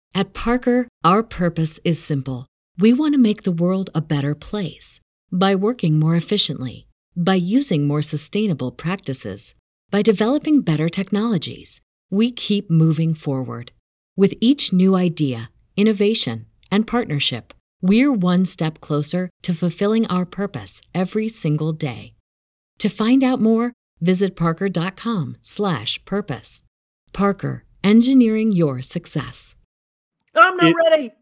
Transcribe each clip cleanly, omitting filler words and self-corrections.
At Parker, our purpose is simple. We want to make the world a better place by working more efficiently, by using more sustainable practices, by developing better technologies. We keep moving forward. With each new idea, innovation, and partnership, we're one step closer to fulfilling our purpose every single day. To find out more, visit parker.com/purpose. Parker, engineering your success. I'm not ready.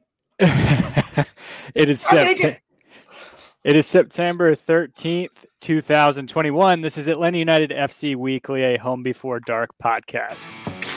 It is September 13th, 2021. This is Atlanta United FC Weekly, a Home Before Dark podcast.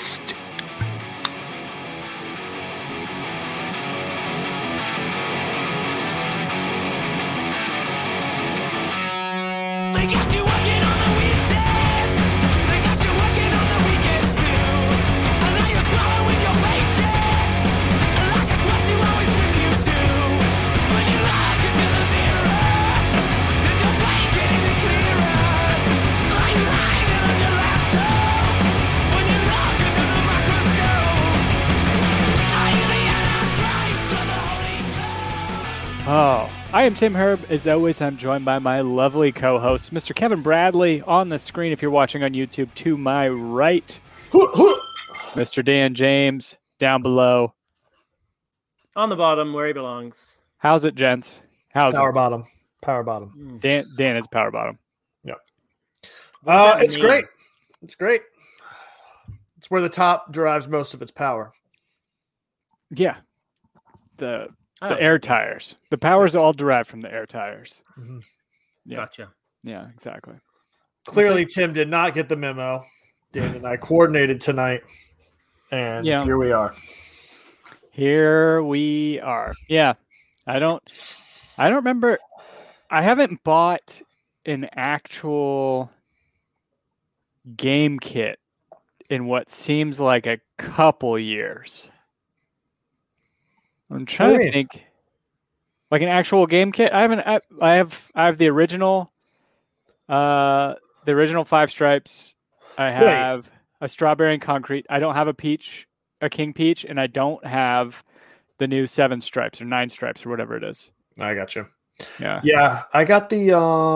They got you working on the weekdays. They got you working on the weekends too. And now you're swallowing your paycheck. Like it's what you always said you do. When you look into the mirror, is your plate getting any clearer? Are you hanging on your last hope? When you look into the microscope, are you the Antichrist or the Holy Ghost? Oh, I am Tim Herb. As always, I'm joined by my lovely co-host, Mr. Kevin Bradley, on the screen if you're watching on YouTube to my right. Mr. Dan James, down below. On the bottom, where he belongs. How's it, gents? How's Power it? bottom. Power bottom. Dan is power bottom. Yeah. that It's mean? great. It's great. It's where the top derives most of its power. Yeah. The Oh, air tires. The power's all derived from the air tires. Mhm. Yeah. Gotcha. Yeah, exactly. Clearly, Tim did not get the memo. Dan and I coordinated tonight, and Yeah. here we are. Here we are. Yeah. I don't remember. I haven't bought an actual game kit in what seems like a couple years. I'm trying to think. Like an actual game kit. I have the original Five Stripes. I have a Strawberry and Concrete. I don't have a King Peach, and I don't have the new 7 Stripes or 9 Stripes or whatever it is. I got you. Yeah. Yeah, I got the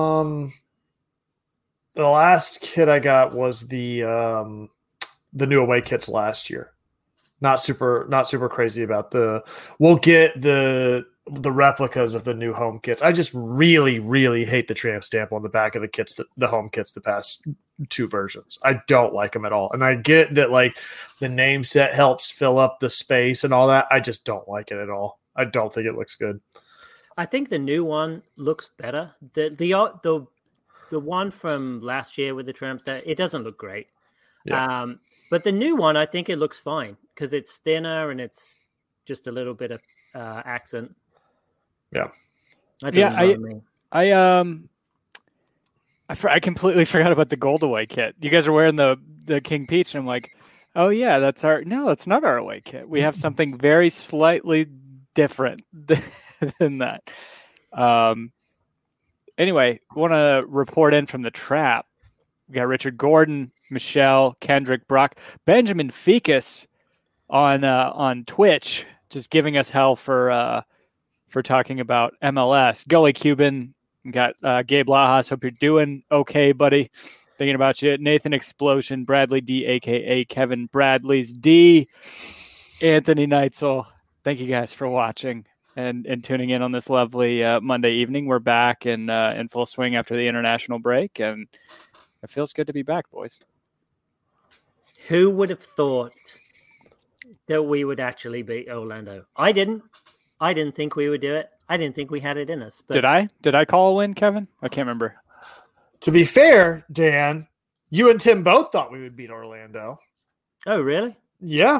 last kit I got was the new away kits last year. Not super crazy about we'll get the replicas of the new home kits. I just really, really hate the tramp stamp on the back of the kits, the home kits, the past 2 versions. I don't like them at all. And I get that like the name set helps fill up the space and all that. I just don't like it at all. I don't think it looks good. I think the new one looks better. The one from last year with the tramp stamp, it doesn't look great. Yeah. But the new one, I think it looks fine because it's thinner and it's just a little bit of accent. Yeah. I completely forgot about the Gold Away kit. You guys are wearing the King Peach, and I'm like, oh yeah, that's not our away kit. We have something very slightly different than that. Anyway, want to report in from the trap. We got Richard Gordon, Michelle, Kendrick, Brock, Benjamin Ficus on Twitch, just giving us hell for talking about MLS. Gully Cuban, we got Gabe Lajas. Hope you're doing okay, buddy. Thinking about you. Nathan Explosion, Bradley D, aka Kevin Bradley's D, Anthony Neitzel. Thank you guys for watching and tuning in on this lovely Monday evening. We're back in full swing after the international break, and it feels good to be back, boys. Who would have thought that we would actually beat Orlando? I didn't think we would do it. I didn't think we had it in us. But Did I call a win, Kevin? I can't remember. To be fair, Dan, you and Tim both thought we would beat Orlando. Oh, really? Yeah.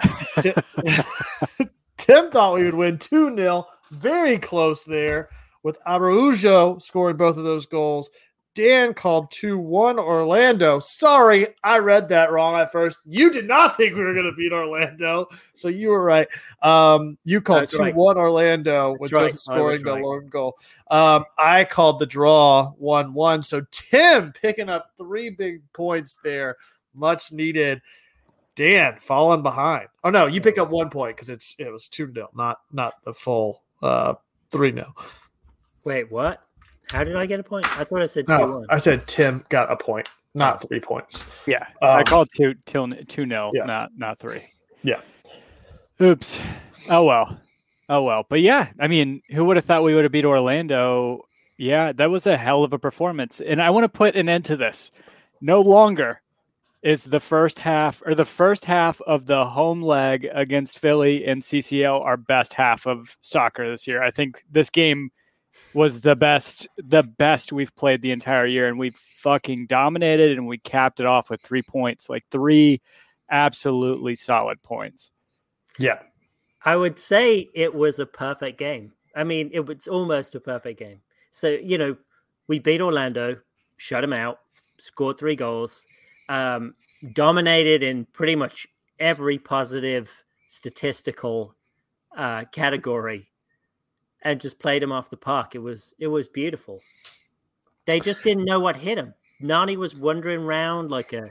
Tim thought we would win 2-0. Very close there with Araujo scoring both of those goals. Dan called 2-1 Orlando. Sorry, I read that wrong at first. You did not think we were going to beat Orlando, so you were right. You called 2-1 Orlando with Joseph scoring the lone goal. I called the draw 1-1. So Tim picking up 3 big points there, much needed. Dan falling behind. Oh no, you picked up 1 point because it was 2-0, not the full 3-0. Wait, what? How did I get a point? I thought I said 2-1. No, I said Tim got a point, not 3 points. Yeah, I called 2-0, Yeah. not 3. Yeah. Oops. Oh well. But yeah, I mean, who would have thought we would have beat Orlando? Yeah, that was a hell of a performance. And I want to put an end to this. No longer is the first half of the home leg against Philly and CCL our best half of soccer this year. I think this game was the best we've played the entire year, and we fucking dominated, and we capped it off with 3 points, like 3 absolutely solid points. Yeah. I would say it was a perfect game. I mean, it was almost a perfect game. So, we beat Orlando, shut them out, scored 3 goals, dominated in pretty much every positive statistical category, and just played them off the park. It was beautiful. They just didn't know what hit them. Nani was wandering around like an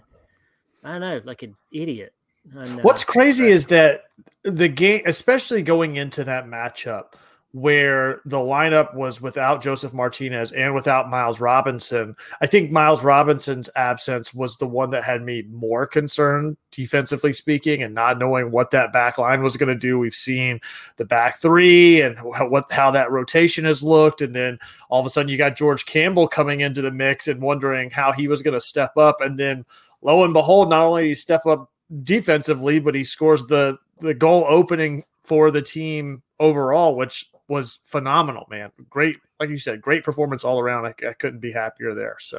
idiot. And, What's crazy is that the game, especially going into that matchup where the lineup was without Joseph Martinez and without Miles Robinson, I think Miles Robinson's absence was the one that had me more concerned defensively speaking, and not knowing what that back line was going to do. We've seen the back 3 and how that rotation has looked. And then all of a sudden you got George Campbell coming into the mix and wondering how he was going to step up. And then lo and behold, not only did he step up defensively, but he scores the goal opening for the team overall, which was phenomenal, man. Great, like you said, great performance all around. I couldn't be happier there. So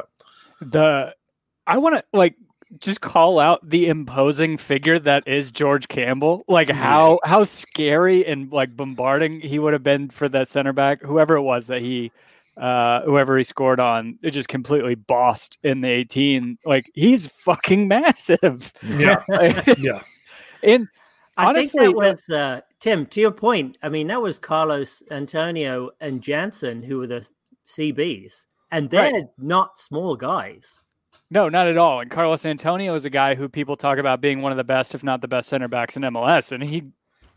I want to just call out the imposing figure that is George Campbell. Like how scary and bombarding he would have been for that center back, whoever it was that whoever he scored on, it just completely bossed in the 18. Like, he's fucking massive. Yeah. Yeah. And honestly, honestly, that was Tim, to your point. I mean, that was Carlos Antonio and Jansen who were the CBs, and they're not small guys. no, not at all. And Carlos Antonio is a guy who people talk about being one of the best, if not the best, center backs in MLS. And he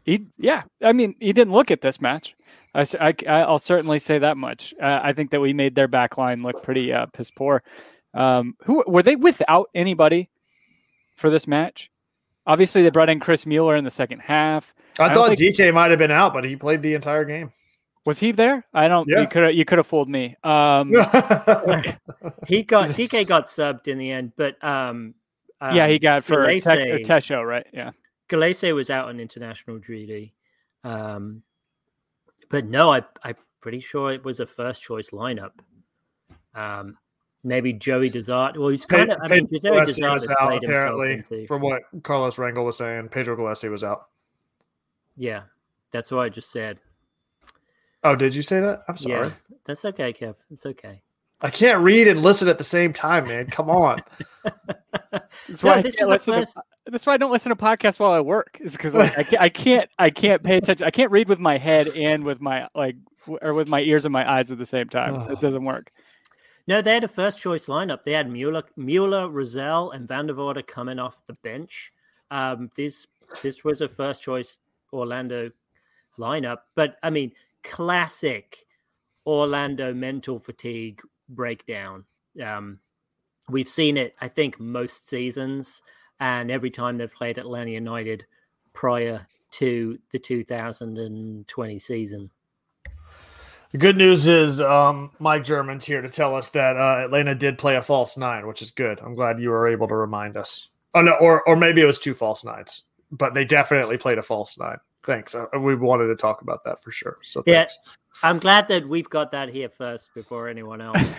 didn't look at this match. I'll certainly say that much. I think that we made their back line look pretty piss poor. Who were they without anybody for this match? Obviously, they brought in Chris Mueller in the second half. I thought DK might have been out, but he played the entire game. Was he there? I don't. Yeah. You could have fooled me. DK got subbed in the end, but yeah, he got for Tesho, right? Yeah, Galese was out on international duty. But no, I'm pretty sure it was a first choice lineup. Maybe Joey Desart. Well, he's kind of. Joey Desart was out apparently, from what Carlos Rangel was saying. Pedro Galese was out. Yeah, that's what I just said. Oh, did you say that? I'm sorry. Yeah, that's okay, Kev. It's okay. I can't read and listen at the same time, man. Come on. That's why that's why I don't listen to podcasts while I work. Is because I can't pay attention. I can't read with my head and with my with my ears and my eyes at the same time. It doesn't work. No, they had a first choice lineup. They had Mueller, Rosell, and Van der Voorde coming off the bench. This was a first choice Orlando lineup, but I mean, classic Orlando mental fatigue breakdown. We've seen it, I think, most seasons, and every time they've played Atlanta United prior to the 2020 season. The good news is Mike German's here to tell us that Atlanta did play a false 9, which is good. I'm glad you were able to remind us. Oh no, or maybe it was 2 false 9s, but they definitely played a false 9. Thanks. We wanted to talk about that for sure. So thanks. Yeah, I'm glad that we've got that here first before anyone else.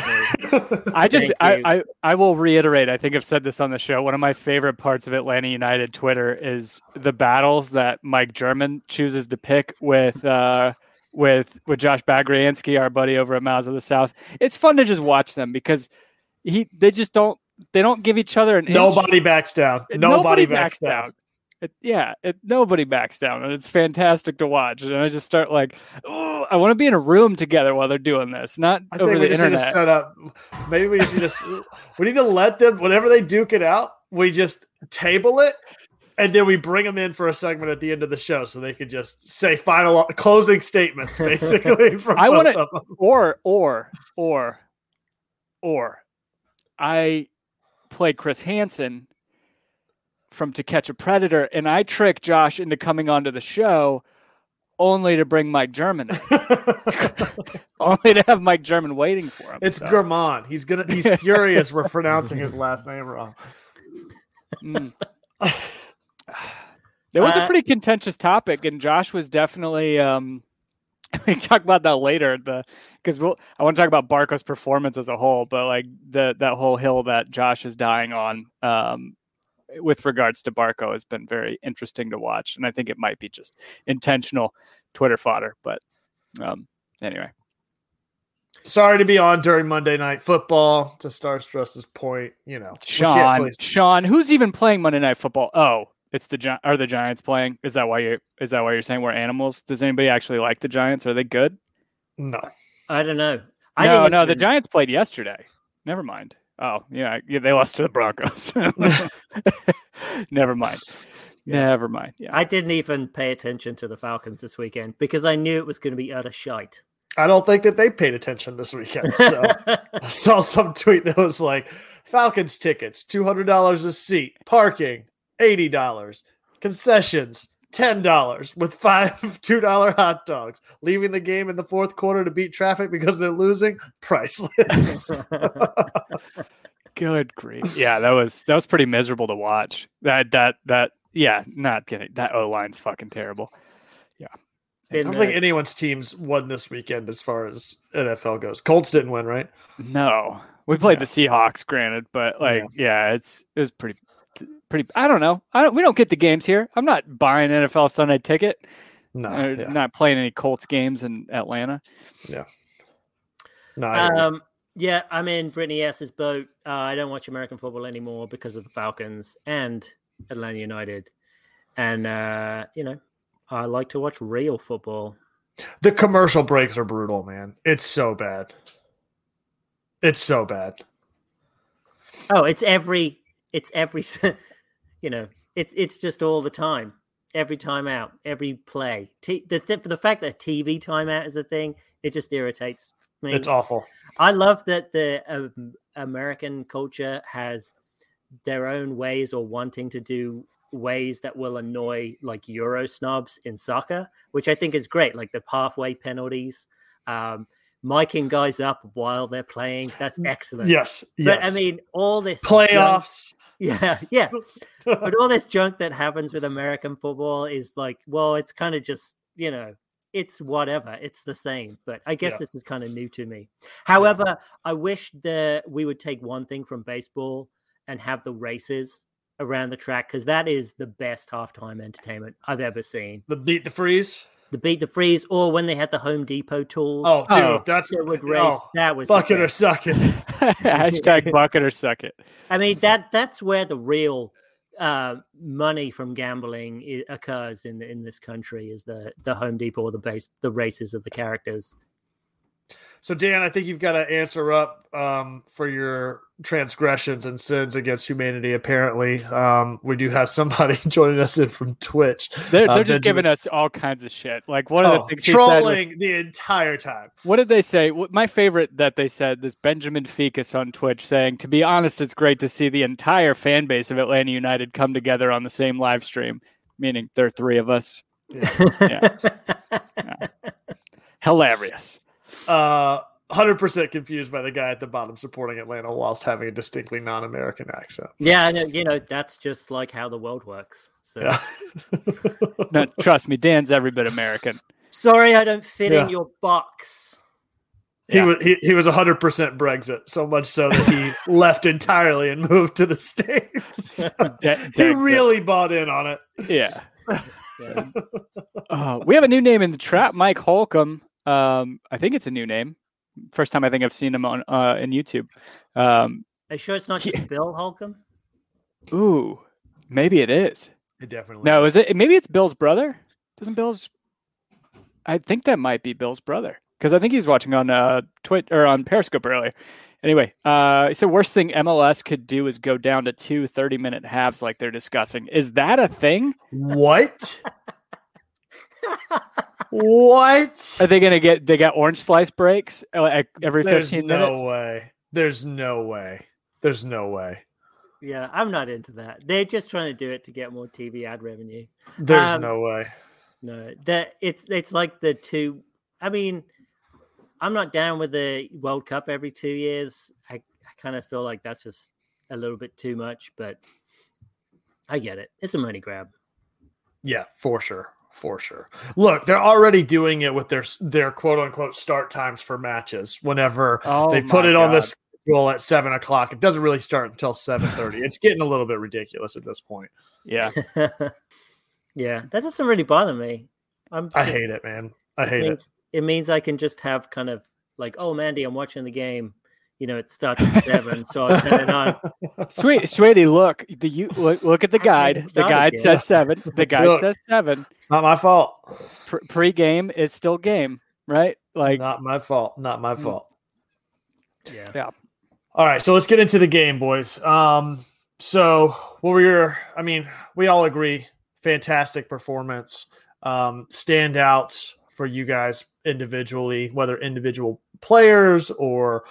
I will reiterate. I think I've said this on the show. One of my favorite parts of Atlanta United Twitter is the battles that Mike German chooses to pick with Josh Bagriansky, our buddy over at Miles of the South. It's fun to just watch them because they don't give each other an inch. Nobody backs down. Nobody backs down. Nobody backs down, and it's fantastic to watch. And I just start I want to be in a room together while they're doing this, not over the internet. Need to set up. Maybe we just need to. We need to let them. Whenever they duke it out, we just table it And then we bring them in for a segment at the end of the show so they could just say final closing statements, basically. From I want both to, of them. or I play Chris Hansen from To Catch a Predator, and I trick Josh into coming onto the show only to bring Mike German in. Only to have Mike German waiting for him. It's German. He's furious we're pronouncing his last name wrong. It was a pretty contentious topic, and Josh was definitely we can talk about that later, because I want to talk about Barco's performance as a whole, but like that whole hill that Josh is dying on with regards to Barco has been very interesting to watch, and I think it might be just intentional Twitter fodder. But anyway, sorry to be on during Monday Night Football. To Star Stress's point, Sean, who's even playing Monday Night Football? Oh, it's are the Giants playing? Is that why you're saying we're animals? Does anybody actually like the Giants? Are they good? No, I don't know. No, the Giants played yesterday. Never mind. Oh, yeah, they lost to the Broncos. Never mind. Yeah. I didn't even pay attention to the Falcons this weekend because I knew it was going to be utter shite. I don't think that they paid attention this weekend. So I saw some tweet that was like, Falcons tickets, $200 a seat, parking, $80, concessions, $10 with 5 $2 hot dogs. Leaving the game in the fourth quarter to beat traffic because they're losing, priceless. Good grief! Yeah, that was pretty miserable to watch. Not kidding. That O line's fucking terrible. Yeah, I don't think anyone's teams won this weekend as far as NFL goes. Colts didn't win, right? No, we played the Seahawks, granted, but it was pretty. I don't know. We don't get the games here. I'm not buying an NFL Sunday ticket. No, not playing any Colts games in Atlanta. Yeah. No. Yeah, I'm in Brittany S's boat. I don't watch American football anymore because of the Falcons and Atlanta United. And, I like to watch real football. The commercial breaks are brutal, man. It's so bad. Oh, it's every, it's just all the time. Every time out, every play. For the fact that TV timeout is a thing, it just irritates me. It's awful. I love that the American culture has their own ways or wanting to do ways that will annoy like Euro snobs in soccer, which I think is great. Like the pathway penalties, miking guys up while they're playing. That's excellent. Yes. But I mean, all this playoffs. Yeah. But all this junk that happens with American football is like, well, it's kind of just, it's whatever. It's the same. But I guess this is kind of new to me. However, I wish that we would take one thing from baseball and have the races around the track, because that is the best halftime entertainment I've ever seen. The beat the freeze? The beat the freeze, or when they had the Home Depot tools. Oh, dude, that's a would race. That was bucket or suck it. Hashtag bucket or suck it. I mean, that's where the real money from gambling occurs in this country, is the Home Depot or the races of the characters. So, Dan, I think you've got to answer up for your transgressions and sins against humanity. Apparently, we do have somebody joining us in from Twitch. They're just giving us all kinds of shit. Like one of the things trolling the entire time. What did they say? My favorite that they said, this Benjamin Ficus on Twitch saying, "To be honest, it's great to see the entire fan base of Atlanta United come together on the same live stream." Meaning there are 3 of us. Yeah. Hilarious. 100% confused by the guy at the bottom supporting Atlanta whilst having a distinctly non-American accent. Yeah, I know, that's just like how the world works. So, yeah. No, trust me, Dan's every bit American. Sorry, I don't fit in your box. He was 100% Brexit, so much so that he left entirely and moved to the States. He really bought in on it. Yeah. We have a new name in the trap, Mike Holcomb. I think it's a new name. First time I think I've seen him on in YouTube. Are you sure it's not just Bill Holcomb? Ooh, maybe it is. It definitely No, is it? Maybe it's Bill's brother. I think that might be Bill's brother, because I think he was watching on Twitch or on Periscope earlier. Anyway, so worst thing MLS could do is go down to 2 30-minute halves like they're discussing. Is that a thing? What? What? Are they going to they got orange slice breaks every 15 minutes? No way. There's no way. There's no way. Yeah, I'm not into that. They're just trying to do it to get more TV ad revenue. There's no way. No, that it's like the two. I mean, I'm not down with the World Cup every 2 years. I kind of feel like that's just a little bit too much, but I get it. It's a money grab. Yeah, for sure. For sure. Look, they're already doing it with their quote unquote start times for matches. Whenever they put it on the schedule at 7:00, it doesn't really start until 7:30. It's getting a little bit ridiculous at this point. Yeah. Yeah, that doesn't really bother me. I hate it, man. I hate it. It means I can just have kind of like, oh, Mandy, I'm watching the game. You know, it starts at 7, so I'll turn it on. Sweetie, look at the guide. The guide says 7. The guide says 7. It's not my fault. Pre-game is still game, right? Like, not my fault. Not my fault. Yeah. All right, so let's get into the game, boys. So what were your? I mean, we all agree, fantastic performance, standouts for you guys individually, whether individual players or.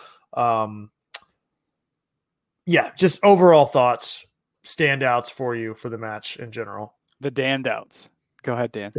Just overall thoughts, standouts for you for the match in general. The Dandouts. Go ahead, Dan.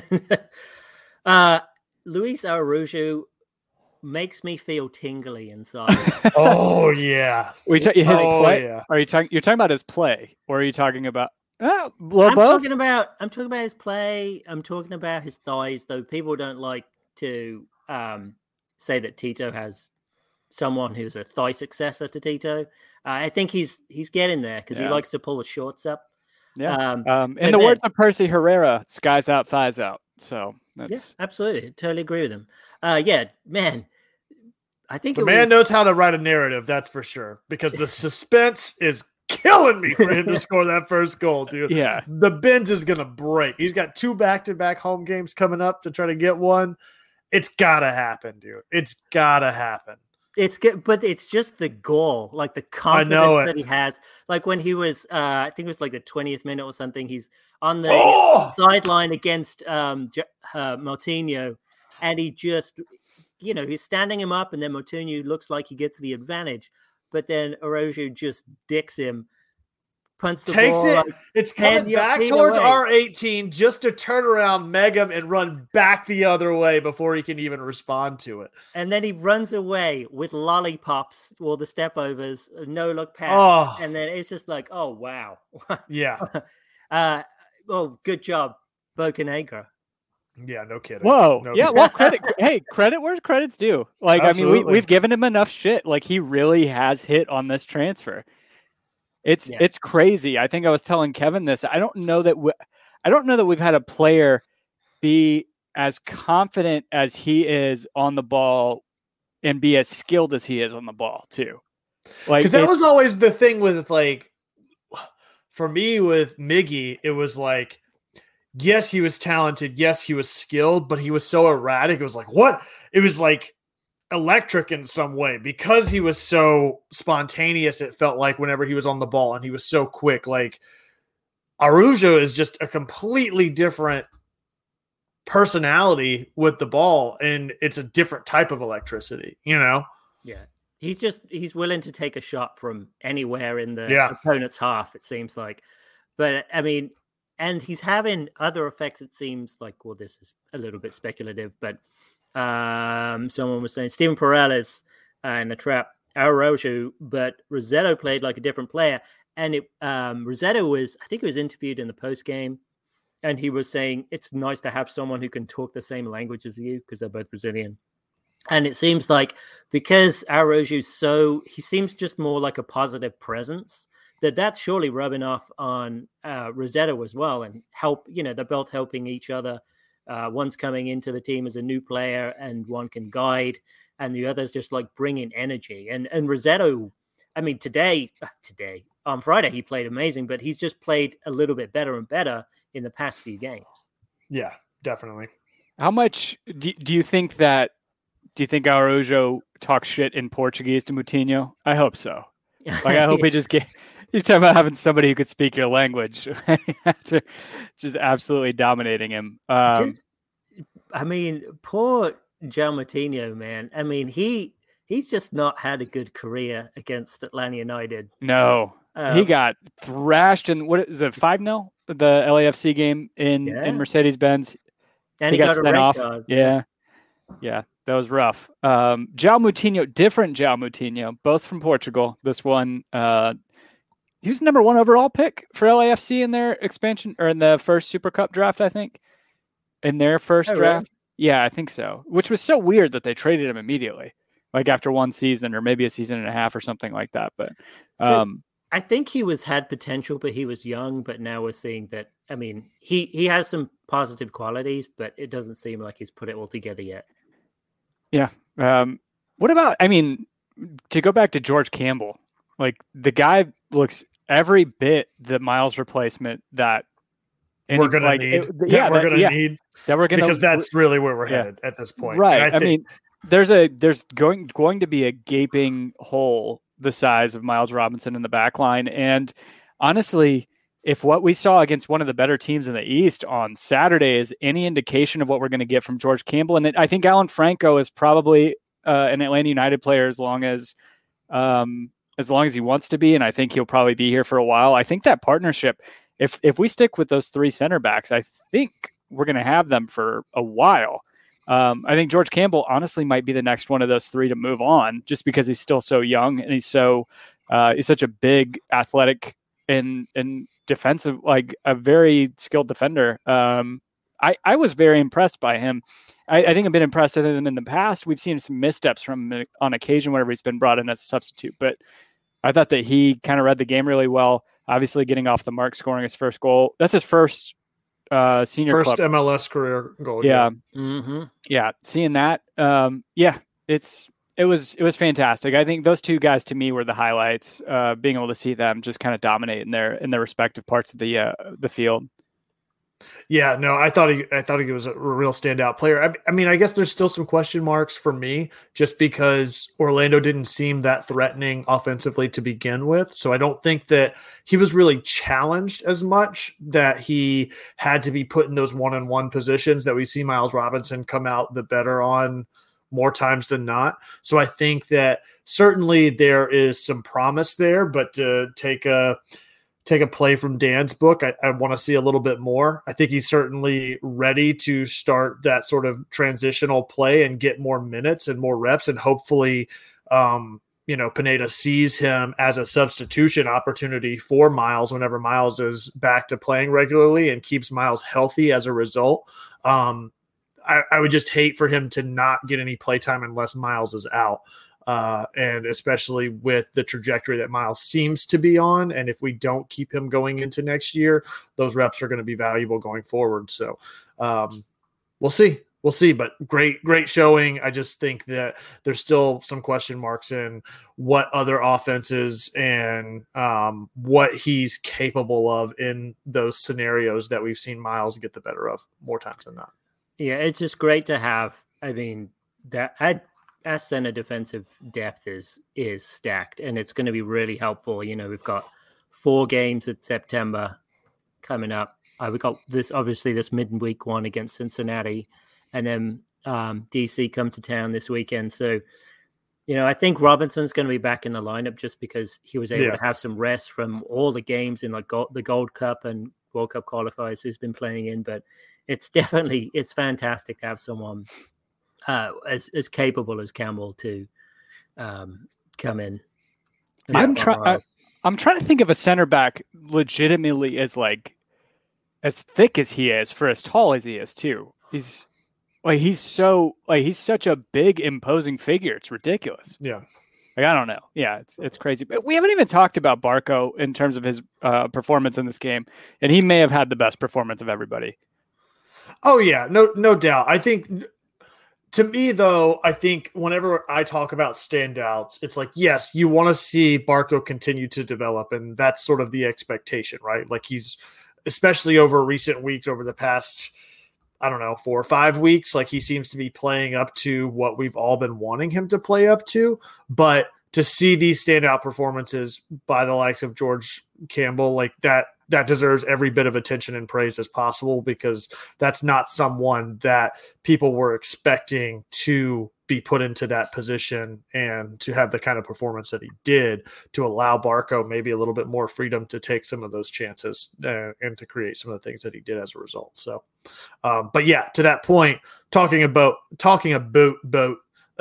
Luis Araujo makes me feel tingly inside. Oh yeah, his play. Yeah. Are you talking? You're talking about his play, or are you talking about? I'm talking about his play. I'm talking about his thighs. Though people don't like to say that Tito has someone who's a thigh successor to Tito. I think he's getting there because he likes to pull the shorts up. Yeah. In the words of Percy Herrera, "Skies out, thighs out." So that's absolutely, totally agree with him. Man, I think the man knows how to write a narrative. That's for sure. Because the suspense is killing me for him to score that first goal, dude. Yeah, the Benz is gonna break. He's got 2 back-to-back home games coming up to try to get one. It's gotta happen, dude. It's gotta happen. It's good, but it's just the goal, like the confidence that he has. Like when he was, I think it was like the 20th minute or something. He's on the sideline against Moutinho, and he just, he's standing him up, and then Moutinho looks like he gets the advantage, but then Araujo just dicks him, punts the takes ball, it. It's coming back towards R18 just to turn around, meg him, and run back the other way before he can even respond to it. And then he runs away with lollipops or the step overs, no look pass, and then it's just like, oh wow, yeah. Good job, Bocanegra. Yeah, no kidding. Whoa, well, credit. Hey, credit where credit's due. Like, absolutely. I mean, we've given him enough shit. Like, he really has hit on this transfer. It's crazy. I think I was telling Kevin this. I don't know that we've had a player be as confident as he is on the ball and be as skilled as he is on the ball too. Like, because that was always the thing with, like, for me with Miggy, it was like, yes, he was talented. Yes, he was skilled, but he was so erratic. It was like, what? It was like electric in some way because he was so spontaneous. It felt like whenever he was on the ball and he was so quick. Like, Araujo is just a completely different personality with the ball, and it's a different type of electricity, Yeah. He's willing to take a shot from anywhere in the opponent's half, it seems like. But I mean, and he's having other effects, it seems like. Well, this is a little bit speculative, but someone was saying Steven Perales in the trap, Araujo, but Rossetto played like a different player. And Rossetto was, I think he was interviewed in the post game, and he was saying it's nice to have someone who can talk the same language as you because they're both Brazilian. And it seems like because Araujo he seems just more like a positive presence, that's surely rubbing off on Rossetto as well, and they're both helping each other. One's coming into the team as a new player, and one can guide, and the other's just like bringing energy. And Rossetto, I mean, today on Friday he played amazing, but he's just played a little bit better and better in the past few games. Yeah, definitely. How much do you think Araujo talk shit in Portuguese to Moutinho? I hope so. Like, I hope he just get. You're talking about having somebody who could speak your language after just absolutely dominating him. I mean, poor João Moutinho, man. I mean, he's just not had a good career against Atlanta United. No, he got thrashed in, what is it, 5-0? The LAFC game in Mercedes-Benz. And he got sent a red off. card. Yeah, that was rough. João Moutinho, different João Moutinho, both from Portugal. This one, he was the number 1 overall pick for LAFC in their expansion, or in the first Super Cup draft, I think. In their first draft. Really? Yeah, I think so. Which was so weird that they traded him immediately, like after one season or maybe a season and a half or something like that. But I think he had potential, but he was young. But now we're seeing that. I mean, he has some positive qualities, but it doesn't seem like he's put it all together yet. Yeah. What about? I mean, to go back to George Campbell, like the guy looks every bit the Miles replacement that we're going to need. Need that we're going to, because that's really where we're headed at this point. Right. I mean, there's going to be a gaping hole the size of Miles Robinson in the back line. And honestly, if what we saw against one of the better teams in the East on Saturday is any indication of what we're going to get from George Campbell, and I think Alan Franco is probably an Atlanta United player as long as he wants to be, and I think he'll probably be here for a while. I think that partnership, if we stick with those 3 center backs, I think we're going to have them for a while. I think George Campbell honestly might be the next one of those 3 to move on, just because he's still so young and he's such a big, athletic and defensive, like a very skilled defender. I was very impressed by him. I think I've been impressed with him in the past. We've seen some missteps from him on occasion whenever he's been brought in as a substitute, but I thought that he kind of read the game really well. Obviously getting off the mark, scoring his first goal. That's his first senior club. MLS career goal. Yeah. Mm-hmm. Yeah. Seeing that. It was fantastic. I think those 2 guys to me were the highlights, being able to see them just kind of dominate in their respective parts of the field. Yeah, no, I thought he was a real standout player. I mean, I guess there's still some question marks for me, just because Orlando didn't seem that threatening offensively to begin with. So I don't think that he was really challenged as much, that he had to be put in those 1-on-1 positions that we see Miles Robinson come out the better on more times than not. So I think that certainly there is some promise there, but to take a play from Dan's book, I want to see a little bit more. I think he's certainly ready to start that sort of transitional play and get more minutes and more reps. And hopefully, Pineda sees him as a substitution opportunity for Miles whenever Miles is back to playing regularly, and keeps Miles healthy as a result. I would just hate for him to not get any playtime unless Miles is out. And especially with the trajectory that Miles seems to be on. And if we don't keep him going into next year, those reps are going to be valuable going forward. So we'll see. But great showing. I just think that there's still some question marks in what other offenses and what he's capable of in those scenarios that we've seen Miles get the better of more times than not. Yeah, it's just great to have. I mean, our center defensive depth is stacked, and it's going to be really helpful. We've got 4 games in September coming up. We got this midweek one against Cincinnati, and then DC come to town this weekend. So, I think Robinson's going to be back in the lineup just because he was able to have some rest from all the games in the Gold Cup and World Cup qualifiers he's been playing in. But it's fantastic to have someone as capable as Campbell to come in. I'm trying to think of a center back legitimately as thick as he is for as tall as he is too. He's such a big imposing figure. It's ridiculous. Yeah. I don't know. Yeah, it's crazy. But we haven't even talked about Barco in terms of his performance in this game, and he may have had the best performance of everybody. Oh yeah, no doubt. I think. To me, though, I think whenever I talk about standouts, it's like, yes, you want to see Barco continue to develop, and that's sort of the expectation, right? Like he's, especially over recent weeks, over the past, I don't know, 4 or 5 weeks. Like he seems to be playing up to what we've all been wanting him to play up to. But to see these standout performances by the likes of George Campbell, like that deserves every bit of attention and praise as possible, because that's not someone that people were expecting to be put into that position and to have the kind of performance that he did, to allow Barco maybe a little bit more freedom to take some of those chances and to create some of the things that he did as a result. So, but yeah, to that point, talking about talking about the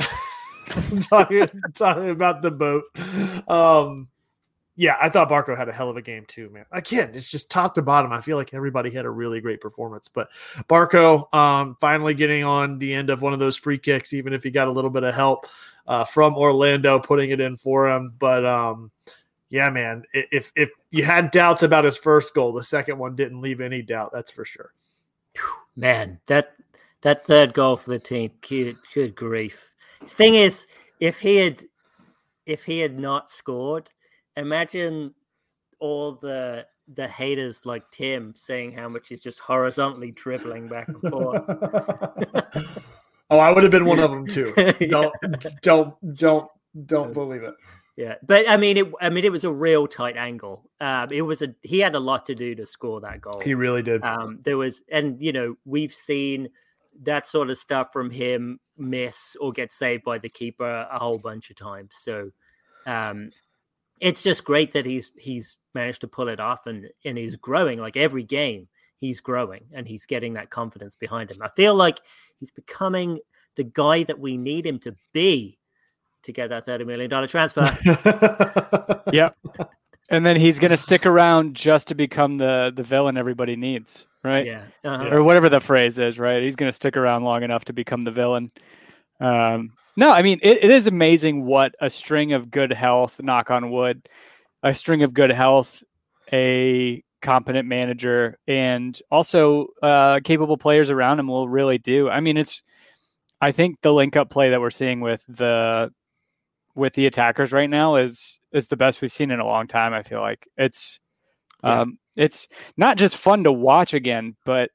boat. Yeah, I thought Barco had a hell of a game too, man. Again, it's just top to bottom. I feel like everybody had a really great performance, but Barco finally getting on the end of one of those free kicks, even if he got a little bit of help from Orlando putting it in for him. But yeah, man, if you had doubts about his first goal, the second one didn't leave any doubt. That's for sure. Man, that third goal for the team, good grief. Thing is, if he had not scored, imagine all the haters like Tim saying how much he's just horizontally dribbling back and forth. Oh, I would have been one of them too. Yeah. Don't believe it. Yeah, but I mean, it was a real tight angle. He had a lot to do to score that goal. He really did. We've seen that sort of stuff from him miss or get saved by the keeper a whole bunch of times. So it's just great that he's managed to pull it off and he's growing. Like every game he's growing and he's getting that confidence behind him. I feel like he's becoming the guy that we need him to be to get that $30 million transfer. Yep. And then he's going to stick around just to become the villain everybody needs, right? Yeah. Uh-huh. Or whatever the phrase is, right? He's going to stick around long enough to become the villain. No, I mean, it is amazing what a string of good health, knock on wood, a string of good health, a competent manager, and also capable players around him will really do. I mean, I think the link-up play that we're seeing with the attackers right now is the best we've seen in a long time. I feel like it's not just fun to watch again, but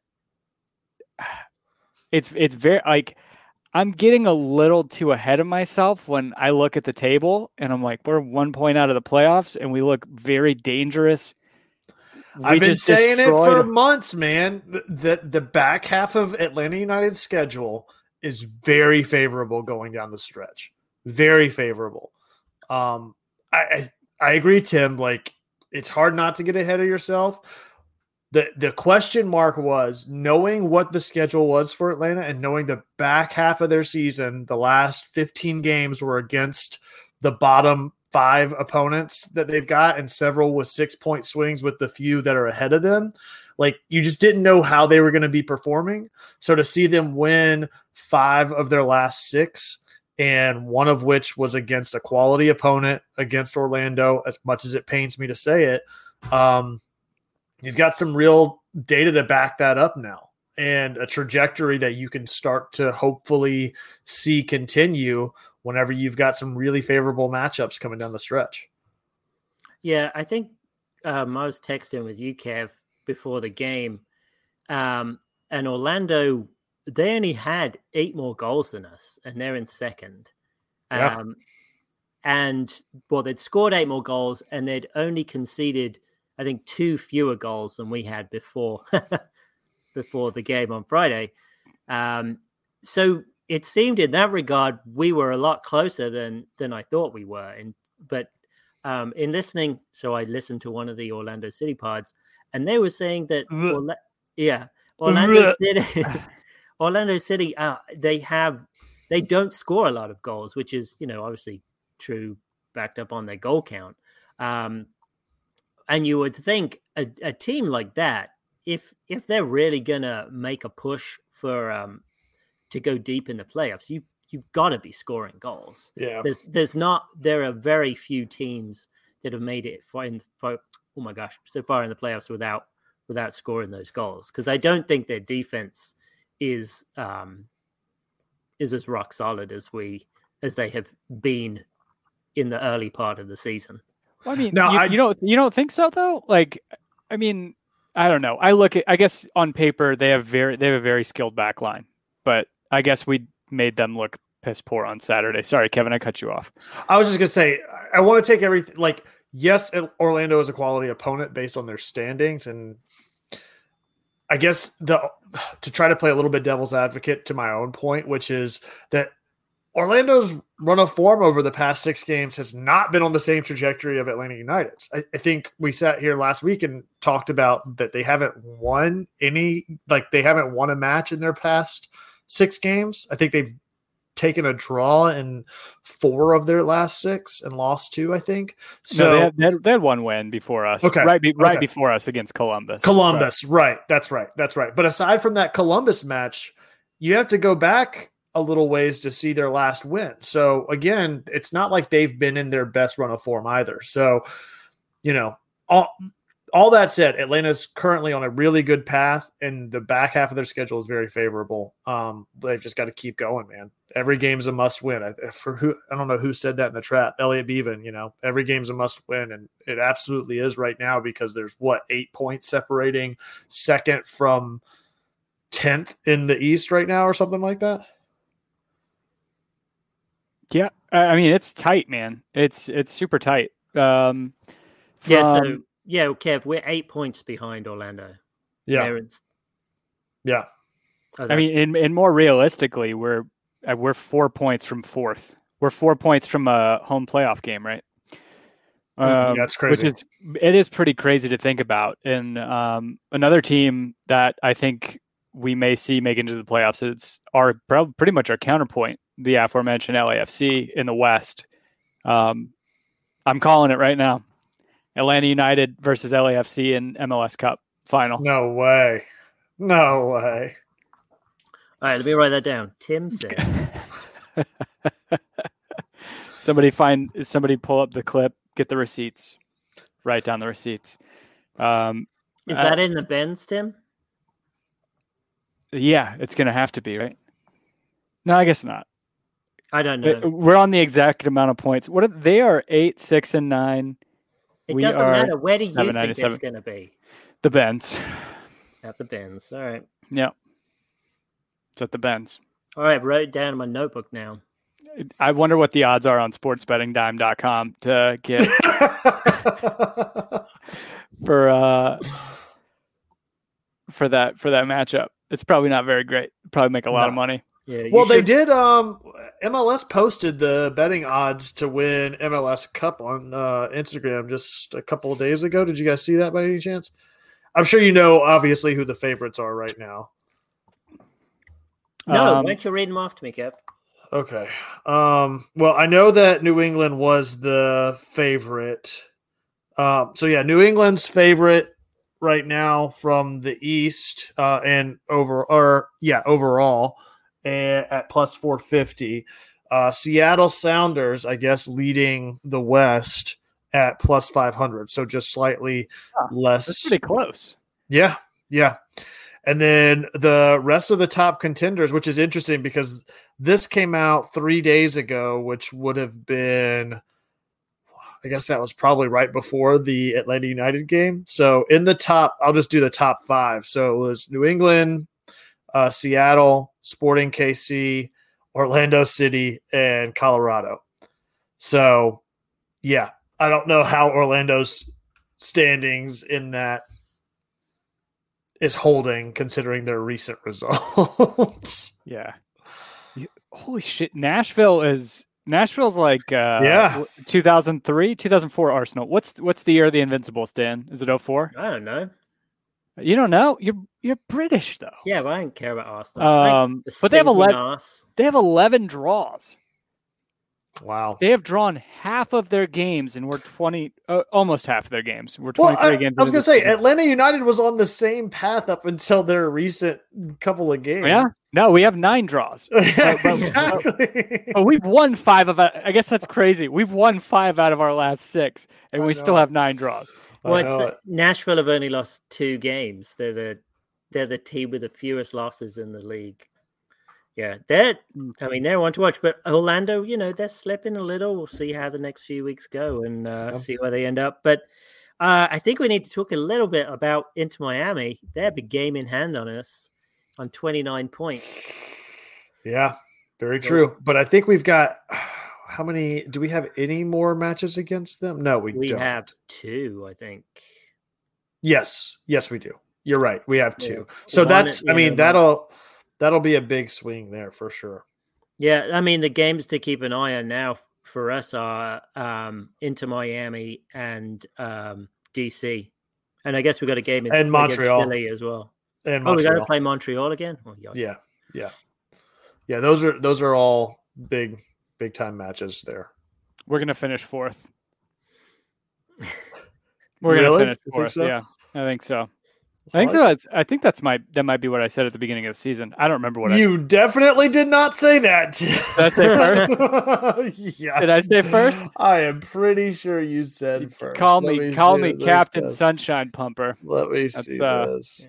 it's very like I'm getting a little too ahead of myself when I look at the table and I'm like, we're 1 point out of the playoffs and we look very dangerous. I've been saying it for months, man. The back half of Atlanta United's schedule is very favorable going down the stretch. Very favorable. I agree, Tim. Like, it's hard not to get ahead of yourself. The question mark was knowing what the schedule was for Atlanta and knowing the back half of their season, the last 15 games were against the bottom 5 opponents that they've got, and several with 6-point swings with the few that are ahead of them. Like, you just didn't know how they were going to be performing. So to see them win 5 of their last 6, and one of which was against a quality opponent, against Orlando, as much as it pains me to say it, you've got some real data to back that up now, and a trajectory that you can start to hopefully see continue whenever you've got some really favorable matchups coming down the stretch. Yeah, I think I was texting with you, Kev, before the game, and Orlando, they only had 8 more goals than us, and they're in second. Yeah. They'd scored 8 more goals, and they'd only conceded, I think, 2 fewer goals than we had before the game on Friday. So it seemed in that regard we were a lot closer than I thought we were. But in listening, so I listened to one of the Orlando City pods, and they were saying that Orlando City, they don't score a lot of goals, which is, obviously true, backed up on their goal count. And you would think a team like that, if they're really gonna make a push for to go deep in the playoffs, you've got to be scoring goals. Yeah, there are very few teams that have made it so far in the playoffs without scoring those goals, because I don't think their defense is as rock solid as they have been in the early part of the season. Well, I mean, No, you don't think so though? Like, I mean, I don't know. I guess on paper they have a very skilled back line, but I guess we made them look piss poor on Saturday. Sorry, Kevin, I cut you off. I was just gonna say I want to take everything. Like, yes, Orlando is a quality opponent based on their standings, and I guess to try to play a little bit devil's advocate to my own point, which is that Orlando's run of form over the past 6 games has not been on the same trajectory of Atlanta United's. I think we sat here last week and talked about that they haven't won a match in their past 6 games. I think they've taken a draw in 4 of their last 6 and lost 2, I think. So no, they had one win before us. Okay. Right before us against Columbus. Right. That's right. But aside from that Columbus match, you have to go back a little ways to see their last win. So again, it's not like they've been in their best run of form either. So, all that said, Atlanta's currently on a really good path, and the back half of their schedule is very favorable. They've just got to keep going, man. Every game's a must win. I don't know who said that in the trap. Elliot Beaven, every game's a must win, and it absolutely is right now because there's 8 points separating second from 10th in the East right now, or something like that. Yeah, I mean it's tight, man. It's super tight. Kev, we're 8 points behind Orlando. Yeah. Yeah. I mean, and more realistically, we're 4 points from 4th. We're 4 points from a home playoff game, right? That's crazy. It is pretty crazy to think about. And another team that I think we may see make into the playoffs is pretty much our counterpoint, the aforementioned LAFC in the West. I'm calling it right now. Atlanta United versus LAFC in MLS Cup final. No way. All right, let me write that down. Tim said. Somebody pull up the clip, get the receipts, write down the receipts. Is that in the bins, Tim? Yeah, it's going to have to be, right? No, I guess not. I don't know. We're on the exact amount of points. They are 8, 6, and 9. It doesn't matter. Where do you think it's going to be? The Benz. At the Benz. All right. Yeah. It's at the Benz. All right. Wrote it down in my notebook now. I wonder what the odds are on sportsbettingdime.com to get for that matchup. It's probably not very great. Probably make a lot of money. Yeah. They did. MLS posted the betting odds to win MLS Cup on Instagram just a couple of days ago. Did you guys see that by any chance? I'm sure you know, obviously, who the favorites are right now. No, why don't you read them off to me, Kev? Okay. Well, I know that New England was the favorite. New England's favorite right now from the East and overall at plus 450. Seattle Sounders, I guess, leading the West at plus 500. So just slightly less. That's pretty close. Yeah. And then the rest of the top contenders, which is interesting because this came out 3 days ago, which would have been, I guess that was probably right before the Atlanta United game. So in the top, I'll just do the top 5. So it was New England, Seattle, Sporting KC, Orlando City, and Colorado. So, yeah, I don't know how Orlando's standings in that is holding considering their recent results. Yeah. Holy shit. Nashville's like 2003, 2004 Arsenal. What's the year of the Invincibles, Dan? Is it 04? I don't know. You don't know? You're British though. Yeah, but I don't care about Arsenal. But they have 11 draws. Wow. They have drawn half of their games, and we're almost half of their games. We're 23 games. I was going to say, Atlanta United was on the same path up until their recent couple of games. Yeah. No, we have 9 draws. Exactly. We've won 5 of it. I guess that's crazy. We've won 5 out of our last 6, and we still have 9 draws. Well, Nashville have only lost 2 games. They're the team with the fewest losses in the league. Yeah, they're one to watch. But Orlando, they're slipping a little. We'll see how the next few weeks go and see where they end up. But I think we need to talk a little bit about Inter Miami. They have a game in hand on us on 29 points. Yeah, very true. But I think we've got how many? Do we have any more matches against them? No, we don't. have 2, I think. Yes, we do. You're right. We have 2. Yeah. So One that's. at I mean, the end of that'll be a big swing there for sure. Yeah, I mean, the games to keep an eye on now for us are Inter Miami and DC. And I guess we got a game in And Montreal. Philly as well. And we got Montreal. to play Montreal again? Oh, yikes. Yeah. Those are all big time matches there. We're gonna finish 4th. We're Really? gonna finish You 4th. think so? Yeah, I think so. I think that might be what I said at the beginning of the season. I don't remember what I You definitely did not say that. Did I say first? Yeah. Did I say first? I am pretty sure you said first. Call Let me see what this Captain does. Sunshine Pumper. Let me see That's, this.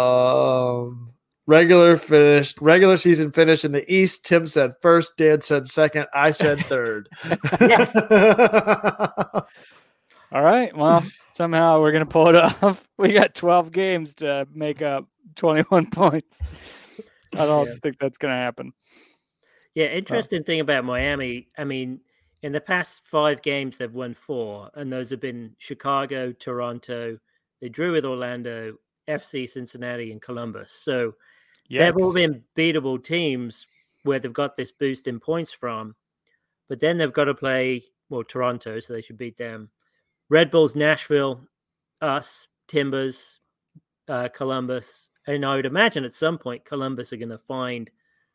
Regular season finish in the East. Tim said first. Dan said second. I said third. Yes. All right. Well, somehow we're gonna pull it off. We got 12 games to make up 21 points. I don't think that's gonna happen. Yeah, interesting thing about Miami. I mean, in the past 5 games, they've won 4, and those have been Chicago, Toronto. They drew with Orlando, FC Cincinnati, and Columbus. So they've all been beatable teams where they've got this boost in points from. But then they've got to play, Toronto, so they should beat them. Red Bulls, Nashville, us, Timbers, Columbus. And I would imagine at some point Columbus are going to find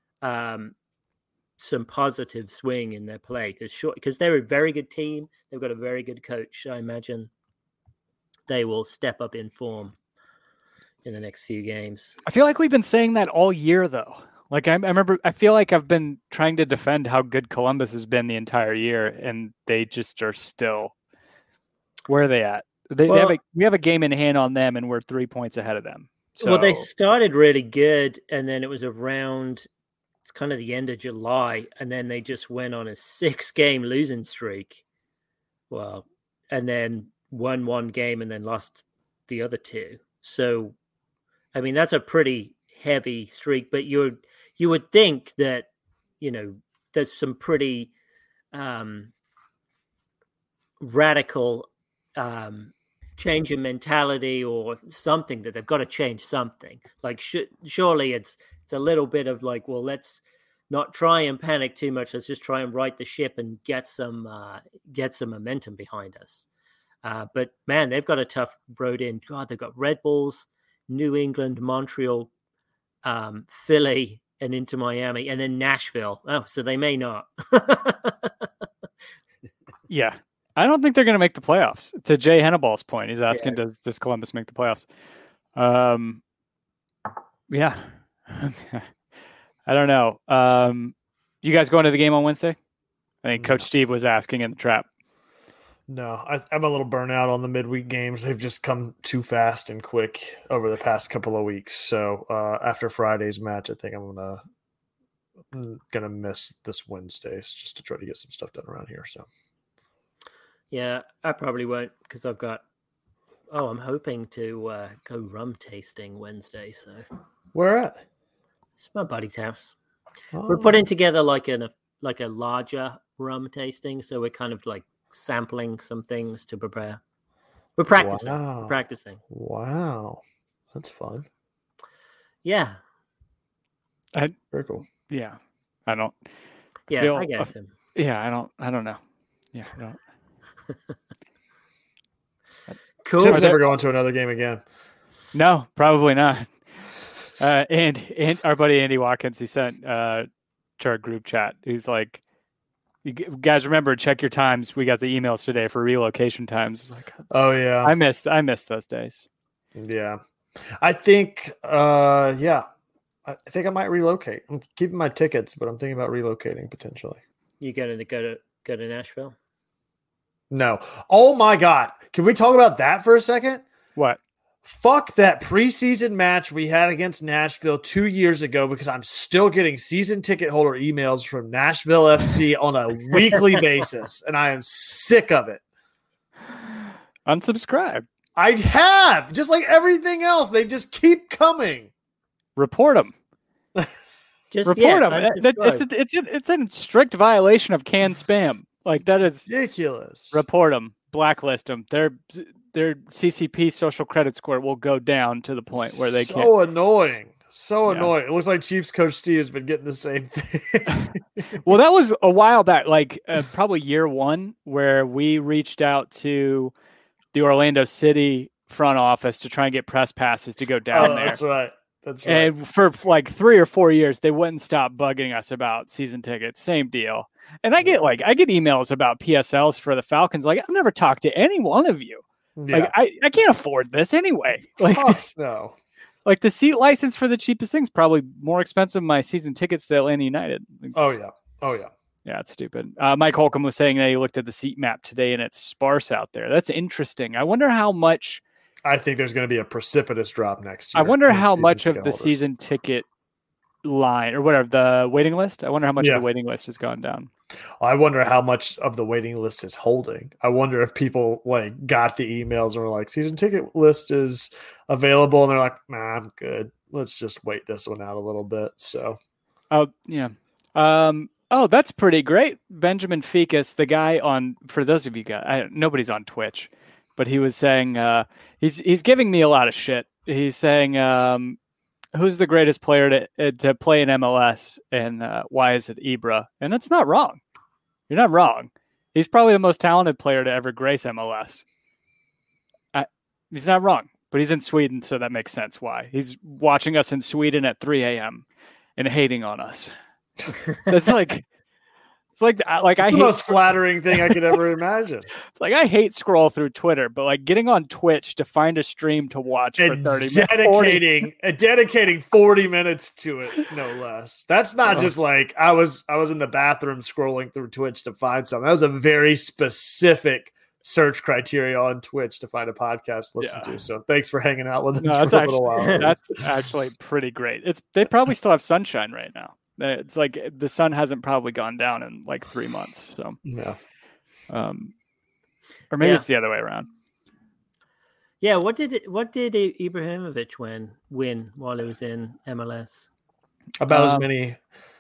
some positive swing in their play because they're a very good team. They've got a very good coach. I imagine they will step up in form in the next few games. I feel like we've been saying that all year, though. Like I remember, I feel like I've been trying to defend how good Columbus has been the entire year, and they just are still. Where are they at? We have a game in hand on them, and we're 3 points ahead of them. So, well, they started really good, and then it was around. It's kind of the end of July, and then they just went on a 6-game losing streak. Well, and then won 1 game and then lost the other 2. So, I mean, that's a pretty heavy streak. But you would think that there's some pretty radical change in mentality or something that they've got to change something. Like surely it's a little bit of like, well, let's not try and panic too much. Let's just try and right the ship and get some momentum behind us. But man, they've got a tough road in. God, they've got Red Bulls, New England, Montreal, Philly, and into Miami, and then Nashville. Oh, so they may not. Yeah. I don't think they're going to make the playoffs. To Jay Henneball's point, he's asking, does Columbus make the playoffs? Yeah. I don't know. You guys going to the game on Wednesday? I think Coach Steve was asking in the trap. No, I'm a little burnt out on the midweek games. They've just come too fast and quick over the past couple of weeks. So after Friday's match, I think I'm gonna miss this Wednesdays just to try to get some stuff done around here. So. Yeah, I probably won't because I've got. Oh, I'm hoping to go rum tasting Wednesday. So where at? It's my buddy's house. Oh. We're putting together like a larger rum tasting, so we're kind of like sampling some things to prepare. We're practicing. Wow. We're practicing. Wow, that's fun. Yeah. Very cool. Yeah, I don't. Yeah, I get him. Yeah, I don't know. Yeah, I don't. Cool. Tim's never going to another game again. No, probably not. And our buddy Andy Watkins, he sent to our group chat. He's like, "You guys remember, check your times. We got the emails today for relocation times." It's like, oh yeah, I missed those days. Yeah, I think, I think I might relocate. I'm keeping my tickets, but I'm thinking about relocating potentially. You going to go to Nashville? No. Oh my God. Can we talk about that for a second? What? Fuck that preseason match we had against Nashville 2 years ago because I'm still getting season ticket holder emails from Nashville FC on a weekly basis, and I am sick of it. Unsubscribe. I have, just like everything else. They just keep coming. Report them. Just Report them. unsubscribe. It's in strict violation of canned spam. Like that is Ridiculous. report them, blacklist them. Their CCP social credit score will go down to the point where they can't. So annoying. So Yeah. annoying. It looks like Chiefs coach Steve has been getting the same thing. Well, that was a while back, like probably year one, where we reached out to the Orlando City front office to try and get press passes to go down there. That's right. That's right. And for like 3 or 4 years, they wouldn't stop bugging us about season tickets. Same deal. And I get emails about PSLs for the Falcons. Like, I've never talked to any one of you. Yeah. Like, I can't afford this anyway. Like, Fuck no. like the seat license for the cheapest thing's probably more expensive than my season tickets to Atlanta United. Oh yeah. Yeah, it's stupid. Mike Holcomb was saying that he looked at the seat map today and it's sparse out there. That's interesting. I wonder how much. I think there's going to be a precipitous drop next year. I wonder in how season much of ticket the holders. season ticket line or whatever the waiting list. I wonder how much Yeah. of the waiting list has gone down. I wonder how much of the waiting list is holding. I wonder if people like got the emails and were like, season ticket list is available, and they're like, nah, I'm good. Let's just wait this one out a little bit. So Oh yeah. Oh, that's pretty great. Benjamin Ficus, the guy on, for those of you guys, nobody's on Twitch, but he was saying he's giving me a lot of shit. He's saying who's the greatest player to play in MLS, and why is it Ibra? And it's not wrong. You're not wrong. He's probably the most talented player to ever grace MLS. He's not wrong, but he's in Sweden, so that makes sense why. He's watching us in Sweden at 3 a.m. and hating on us. That's like, it's like I the hate most flattering thing I could ever imagine. It's like I hate scroll through Twitter, but like getting on Twitch to find a stream to watch for And 30 minutes. dedicating 40 minutes to it, no less. That's not just like I was in the bathroom scrolling through Twitch to find something. That was a very specific search criteria on Twitch to find a podcast to listen to. So thanks for hanging out with us No, for a little while. that's actually pretty great. They probably still have sunshine right now. It's like the sun hasn't probably gone down in like 3 months. So Yeah. or maybe it's the other way around. Yeah, what did Ibrahimovic win while he was in MLS? About as many.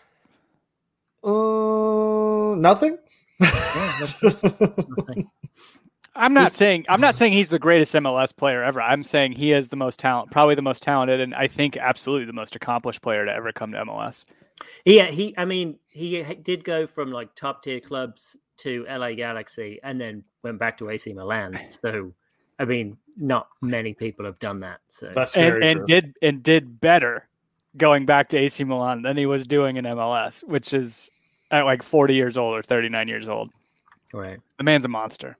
Nothing. Nothing. I'm not saying he's the greatest MLS player ever. I'm saying he is the most probably the most talented, and I think absolutely the most accomplished player to ever come to MLS. Yeah, he did go from like top tier clubs to LA Galaxy and then went back to AC Milan. So, I mean, not many people have done that. So That's very true. did better going back to AC Milan than he was doing in MLS, which is at like 40 years old or 39 years old. right. The man's a monster.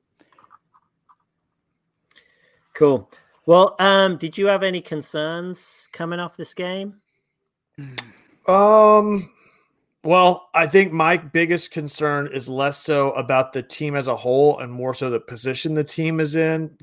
Cool. Well, did you have any concerns coming off this game? Well, I think my biggest concern is less so about the team as a whole and more so the position the team is in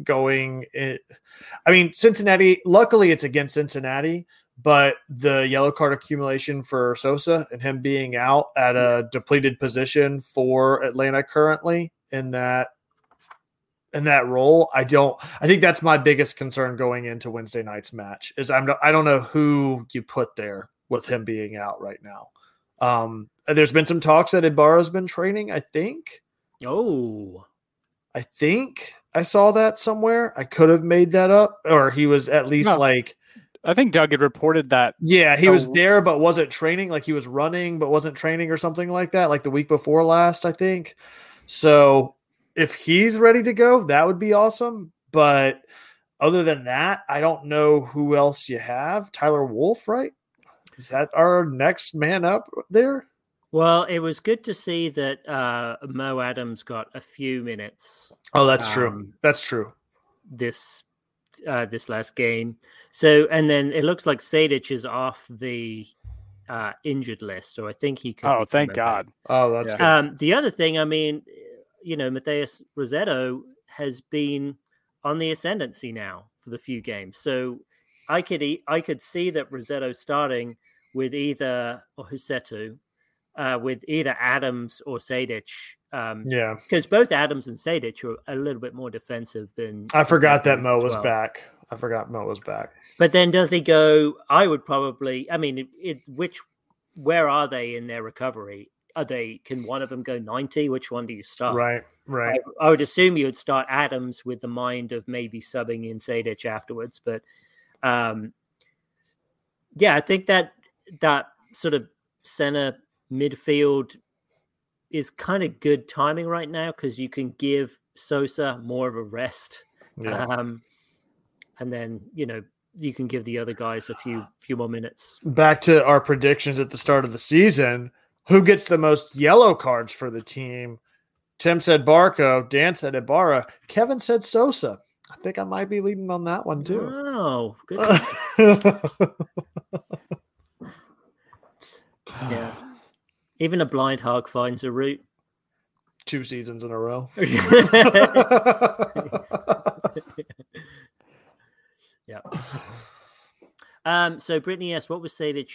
Cincinnati, luckily it's against Cincinnati, but the yellow card accumulation for Sosa and him being out at a depleted position for Atlanta currently in that role, I think that's my biggest concern going into Wednesday night's match is I don't know who you put there with him being out right now. There's been some talks that Ibarra's been training, I think. Oh, I think I saw that somewhere. I could have made that up, or he was at least I think Doug had reported that. Yeah, he was there, but wasn't training. Like he was running, but wasn't training or something like that, like the week before last, I think. So if he's ready to go, that would be awesome. But other than that, I don't know who else you have. Tyler Wolf, right? Is that our next man up there? well, it was good to see that Mo Adams got a few minutes. Oh, that's true. That's true. This last game. So, and then it looks like Sadic is off the injured list, so I think he could. Oh, thank God. Oh, that's good. The other thing, I mean, Matheus Rossetto has been on the ascendancy now for the few games, so I could see that Rossetto starting with either Rossetto with either Adams or Sadic. Yeah. Because both Adams and Sadic are a little bit more defensive than. I forgot that Mo as was well. back. I forgot Mo was back. But then does he go? I would probably. I mean, where are they in their recovery? Are they? Can one of them go 90? Which one do you start? Right. I would assume you would start Adams with the mind of maybe subbing in Sadic afterwards. But yeah, I think that sort of center midfield is kind of good timing right now because you can give Sosa more of a rest. Yeah. And then, you can give the other guys a few more minutes. Back to our predictions at the start of the season. Who gets the most yellow cards for the team? Tim said Barco. Dan said Ibarra. Kevin said Sosa. I think I might be leading on that one too. Oh, good. Yeah. Even a blind hog finds a route. 2 seasons in a row. Yeah. So Brittany asked, what Sadic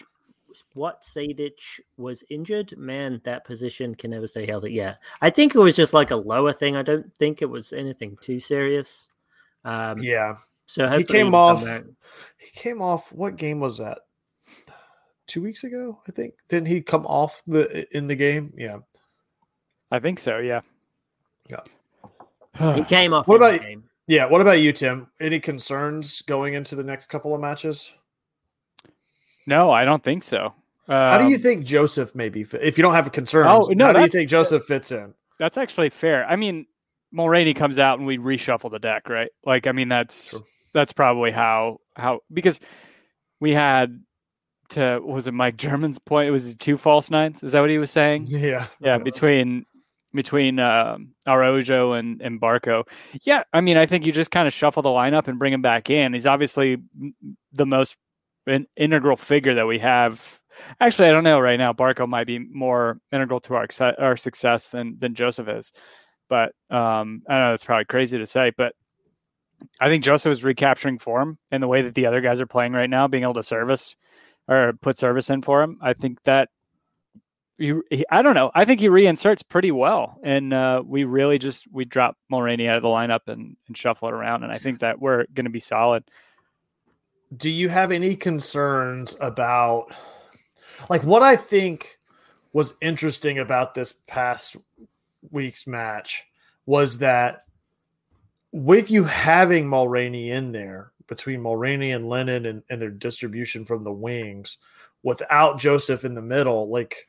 was injured? Man, that position can never stay healthy. Yeah. I think it was just like a lower thing. I don't think it was anything too serious. Yeah. So he came off. What game was that? 2 weeks ago, I think. Didn't he come off in the game? Yeah. I think so. Yeah. Yeah. He came off What in about the game. Yeah. What about you, Tim? Any concerns going into the next couple of matches? No, I don't think so. How do you think Joseph maybe fit? If you don't have concerns, how do you think Joseph fits in? That's actually fair. I mean, Mulroney comes out and we reshuffle the deck, right? Like, I mean, that's probably how because we had was it Mike German's point? It was 2 false nines. Is that what he was saying? Yeah. Yeah. Between Araujo and Barco. Yeah. I mean, I think you just kind of shuffle the lineup and bring him back in. He's obviously the most integral figure that we have. Actually, I don't know right now. Barco might be more integral to our success than Joseph is. But I know that's probably crazy to say, but I think Joseph is recapturing form in the way that the other guys are playing right now, being able to service or put service in for him. I think that I don't know. I think he reinserts pretty well, and we drop Mulroney out of the lineup and shuffle it around, and I think that we're going to be solid. Do you have any concerns about, like, what I think was interesting about this past week's match was that with you having Mulroney in there, between Mulroney and Lennon and their distribution from the wings, without Joseph in the middle, like,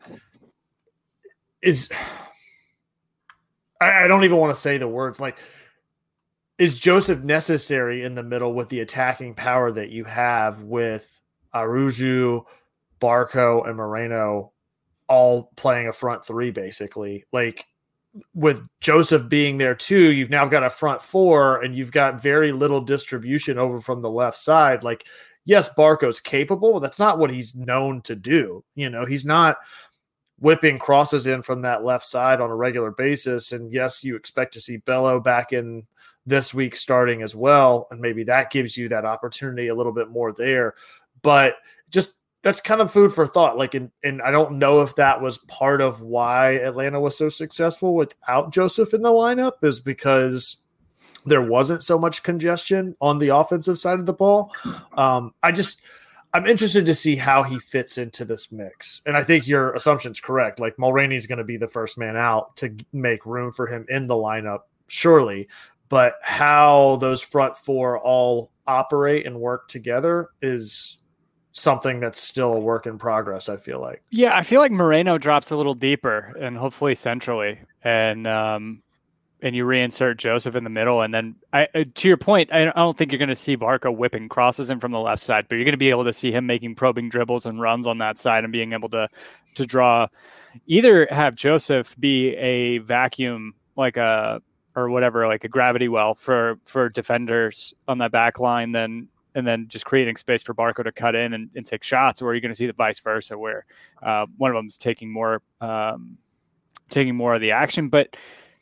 I don't even want to say the words, like, is Joseph necessary in the middle with the attacking power that you have with Araujo, Barco, and Moreno all playing a front three, basically? Like, with Joseph being there too, you've now got a front four and you've got very little distribution over from the left side. Like, yes, Barco's capable, but that's not what he's known to do. He's not whipping crosses in from that left side on a regular basis. And yes, you expect to see Bello back in this week starting as well. And maybe that gives you that opportunity a little bit more there, but just, that's kind of food for thought. Like, and I don't know if that was part of why Atlanta was so successful without Joseph in the lineup, is because there wasn't so much congestion on the offensive side of the ball. I'm interested to see how he fits into this mix. And I think your assumption's correct. Like, Mulroney is going to be the first man out to make room for him in the lineup, surely. But how those front four all operate and work together is something that's still a work in progress, I feel like. Yeah, I feel like Moreno drops a little deeper and hopefully centrally, and you reinsert Joseph in the middle, and then to your point, I don't think you're going to see Barco whipping crosses in from the left side, but you're going to be able to see him making probing dribbles and runs on that side and being able to draw, either have Joseph be a vacuum like a gravity well for defenders on that back line, and then just creating space for Barco to cut in and take shots, or you're going to see the vice versa, where one of them is taking more of the action. But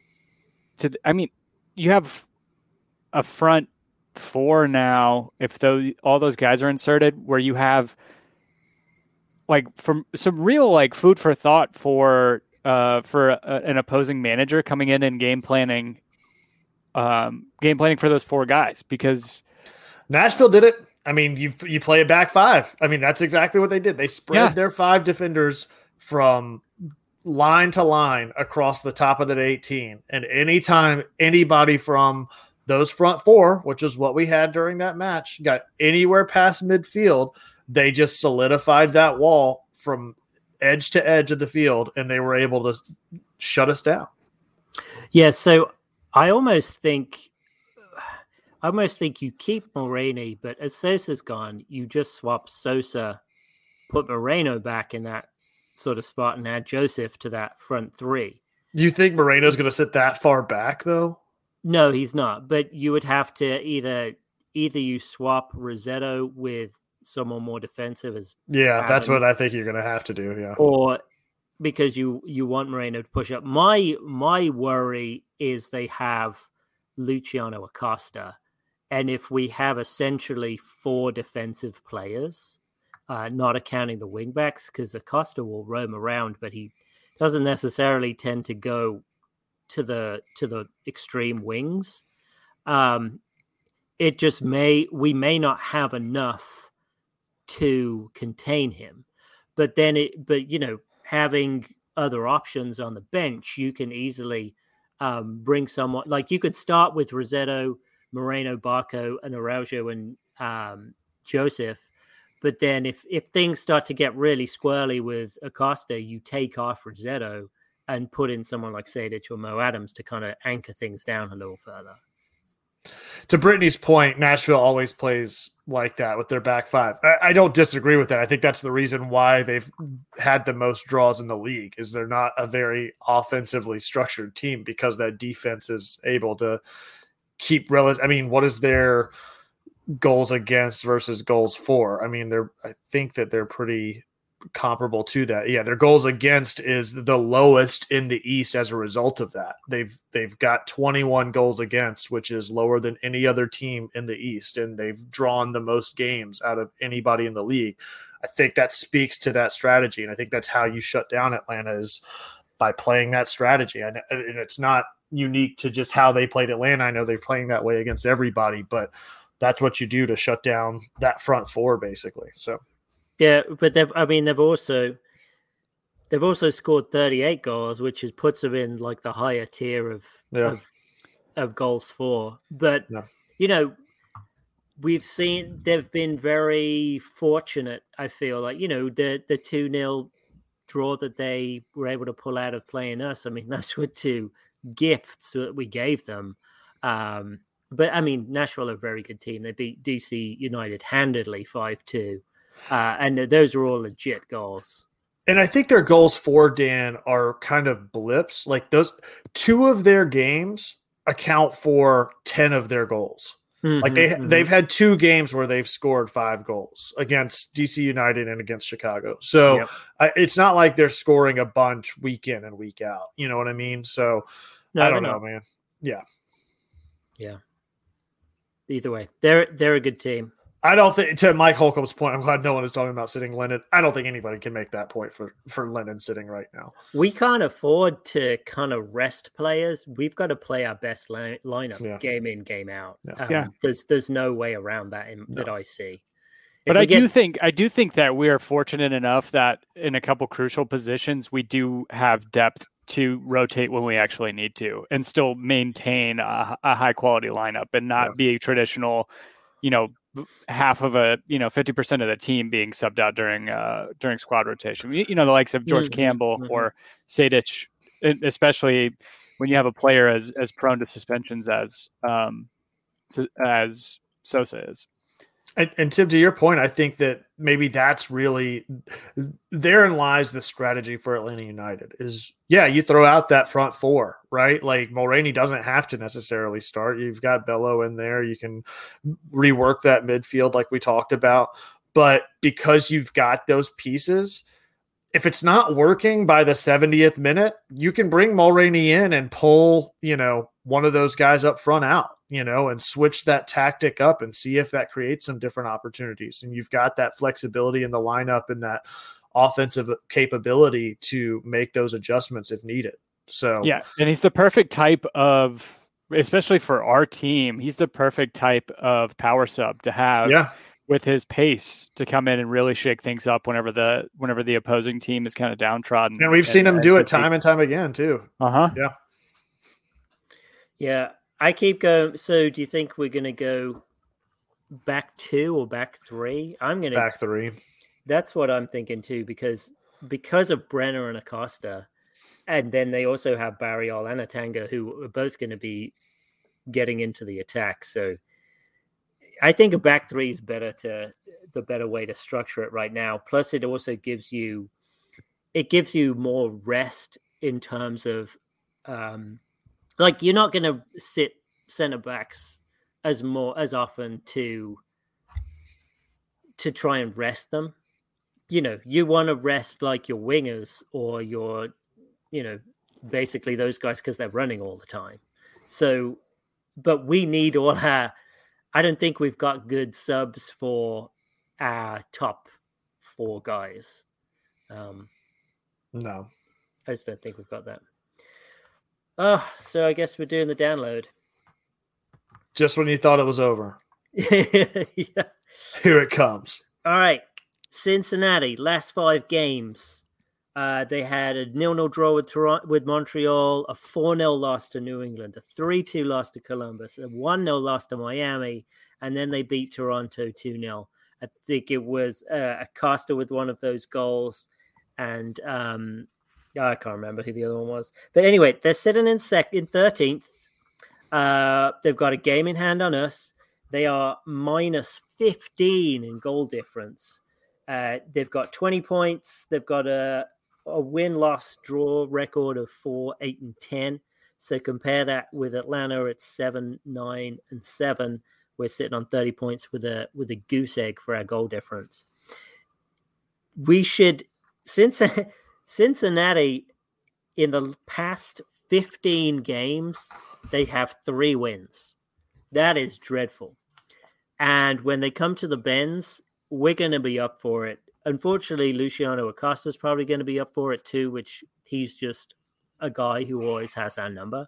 you have a front four now, if all those guys are inserted, where you have like from some real like food for thought for an opposing manager coming in and game planning for those four guys, because Nashville did it. I mean, you play a back five. I mean, that's exactly what they did. They spread their five defenders from line to line across the top of the 18. And anytime anybody from those front four, which is what we had during that match, got anywhere past midfield, they just solidified that wall from edge to edge of the field, and they were able to shut us down. Yeah, so I almost think you keep Mulraney, but as Sosa's gone, you just swap Sosa, put Moreno back in that sort of spot, and add Joseph to that front three. You think Moreno's going to sit that far back, though? No, he's not. But you would have to either you swap Rossetto with someone more defensive as that's what I think you're going to have to do. Yeah, or because you want Moreno to push up. My worry is they have Luciano Acosta, and if we have essentially four defensive players, not accounting the wingbacks, because Acosta will roam around, but he doesn't necessarily tend to go to the extreme wings. It just we may not have enough to contain him, but having other options on the bench, you can easily bring someone, like you could start with Rossetto, Moreno, Barco, and Araujo and Joseph. But then if things start to get really squirrely with Acosta, you take off Rossetto and put in someone like Sejdic or Mo Adams to kind of anchor things down a little further. To Brittany's point, Nashville always plays like that with their back five. I don't disagree with that. I think that's the reason why they've had the most draws in the league, is they're not a very offensively structured team, because that defense is able to keep I mean, what is their goals against versus goals for? I mean, I think that they're pretty comparable to that. Yeah, their goals against is the lowest in the East as a result of that. They've got 21 goals against, which is lower than any other team in the East, and they've drawn the most games out of anybody in the league. I think that speaks to that strategy, and I think that's how you shut down Atlanta, is by playing that strategy. And it's not unique to just how they played Atlanta. I know they're playing that way against everybody, but that's what you do to shut down that front four, basically. So yeah, but they've also scored 38 goals, which puts them in like the higher tier of goals for. But we've seen they've been very fortunate. I feel like the 2-0 draw that they were able to pull out of playing us. I mean, those were two gifts that we gave them. But I mean, Nashville are a very good team. They beat DC United handedly 5-2. And those are all legit goals. And I think their goals for, Dan, are kind of blips. Like those two of their games account for 10 of their goals. Mm-hmm, like they've had two games where they've scored 5 goals against DC United and against Chicago. So it's not like they're scoring a bunch week in and week out. You know what I mean? So I don't know, man. Yeah. Yeah. Either way, they're a good team. I don't think, to Mike Holcomb's point, I'm glad no one is talking about sitting Lennon. I don't think anybody can make that point for Lennon sitting right now. We can't afford to kind of rest players. We've got to play our best lineup game in, game out. There's no way around that that I see. But I do think that we are fortunate enough that in a couple crucial positions, we do have depth to rotate when we actually need to, and still maintain a high quality lineup, and not be a traditional, half of 50% of the team being subbed out during squad rotation. The likes of George Campbell or Sejdic, especially when you have a player as prone to suspensions as Sosa is. And Tim, to your point, I think that maybe that's really therein lies the strategy for Atlanta United is, you throw out that front four, right? Like Mulraney doesn't have to necessarily start. You've got Bello in there. You can rework that midfield like we talked about. But because you've got those pieces, if it's not working by the 70th minute, you can bring Mulraney in and pull, one of those guys up front out, and switch that tactic up and see if that creates some different opportunities. And you've got that flexibility in the lineup and that offensive capability to make those adjustments if needed. So yeah, and he's the perfect type of, especially for our team, he's the perfect type of power sub to have with his pace to come in and really shake things up whenever the opposing team is kind of downtrodden. And we've seen him do it time and time again too. Yeah. Yeah. I keep going. So do you think we're going to go back 2 or back 3? I'm going to back 3. That's what I'm thinking too, because of Brenner and Acosta. And then they also have Barriol and Atanga, who are both going to be getting into the attack. So I think a back 3 is the better way to structure it right now. Plus, it also gives you more rest in terms of like you're not going to sit center backs as often to try and rest them. You want to rest like your wingers or your basically those guys because they're running all the time. So, but we need all our. I don't think we've got good subs for our top 4 guys. No, I just don't think we've got that. So I guess we're doing the download. Just when you thought it was over. Yeah. Here it comes. All right. Cincinnati, last 5 games. They had a 0-0 draw with Montreal, a 4-0 loss to New England, a 3-2 loss to Columbus, a 1-0 loss to Miami, and then they beat Toronto 2-0. I think it was Acosta with one of those goals, and I can't remember who the other one was. But anyway, they're sitting in 13th. They've got a game in hand on us. They are minus 15 in goal difference. They've got 20 points. They've got a win-loss draw record of 4, 8, and 10. So compare that with Atlanta at 7, 9, and 7. We're sitting on 30 points with a goose egg for our goal difference. We should Cincinnati in the past 15 games, they have 3 wins. That is dreadful. And when they come to the Bends, we're going to be up for it. Unfortunately, Luciano Acosta is probably going to be up for it too, which he's just a guy who always has our number.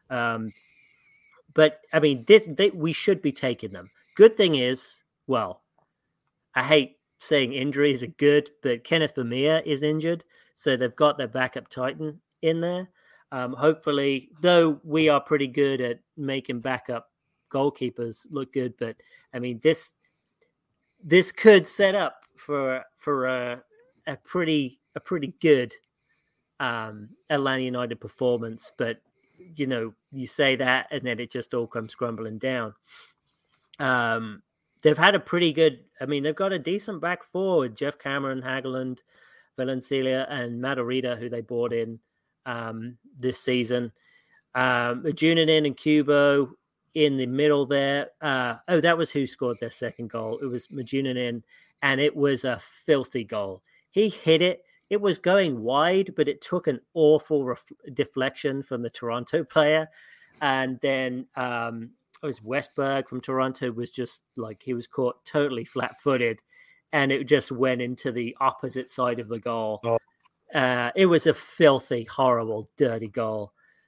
But, I mean, we should be taking them. Good thing is, well, I hate saying injuries are good, but Kenneth Vermeer is injured, so they've got their backup Titan in there. Hopefully, though we are pretty good at making backup goalkeepers look good, but, I mean, this could set up for a pretty good Atlanta United performance, but you say that and then it just all comes crumbling down. They've had a pretty good. I mean, they've got a decent back four with Jeff Cameron, Hageland, Valencia, and Matarrita, who they bought in this season. Junanin and Kubo in the middle there. That was who scored their second goal. It was Majunanin, and it was a filthy goal. He hit it. It was going wide, but it took an awful deflection from the Toronto player. And then it was Westberg from Toronto was just like, he was caught totally flat-footed, and it just went into the opposite side of the goal. Oh. It was a filthy, horrible, dirty goal.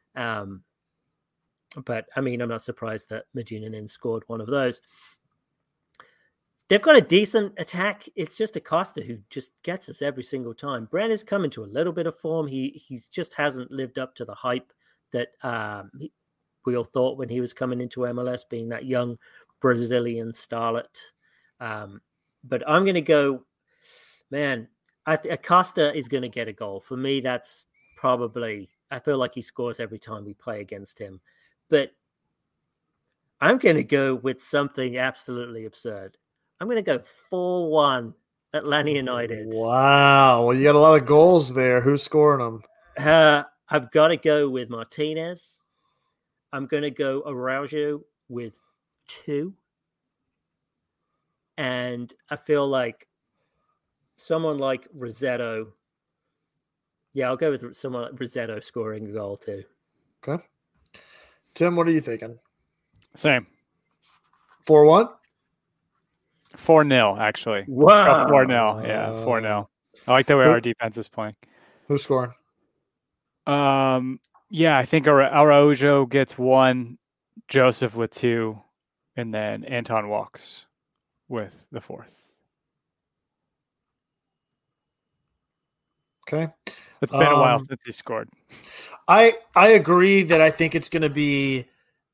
But, I mean, I'm not surprised that Majunanin scored one of those. They've got a decent attack. It's just Acosta who just gets us every single time. Brent is coming to a little bit of form. He just hasn't lived up to the hype that we all thought when he was coming into MLS, being that young Brazilian starlet. But I'm going to go, man, Acosta is going to get a goal. For me, that's probably, I feel like he scores every time we play against him. But I'm going to go with something absolutely absurd. I'm going to go 4-1 Atlanta United. Wow. Well, you got a lot of goals there. Who's scoring them? I've got to go with Martinez. I'm going to go Araujo with 2. And I feel like someone like Rossetto. Yeah, I'll go with someone like Rossetto scoring a goal too. Okay. Tim, what are you thinking? Same. 4-1? 4-0, actually. Wow. 4-0. Yeah, 4-0. I like the way our defense is playing. Who's scoring? Yeah, I think Araujo gets 1, Joseph with 2, and then Anton walks with the 4th. Okay. It's been a while since he scored. I agree that I think it's going to be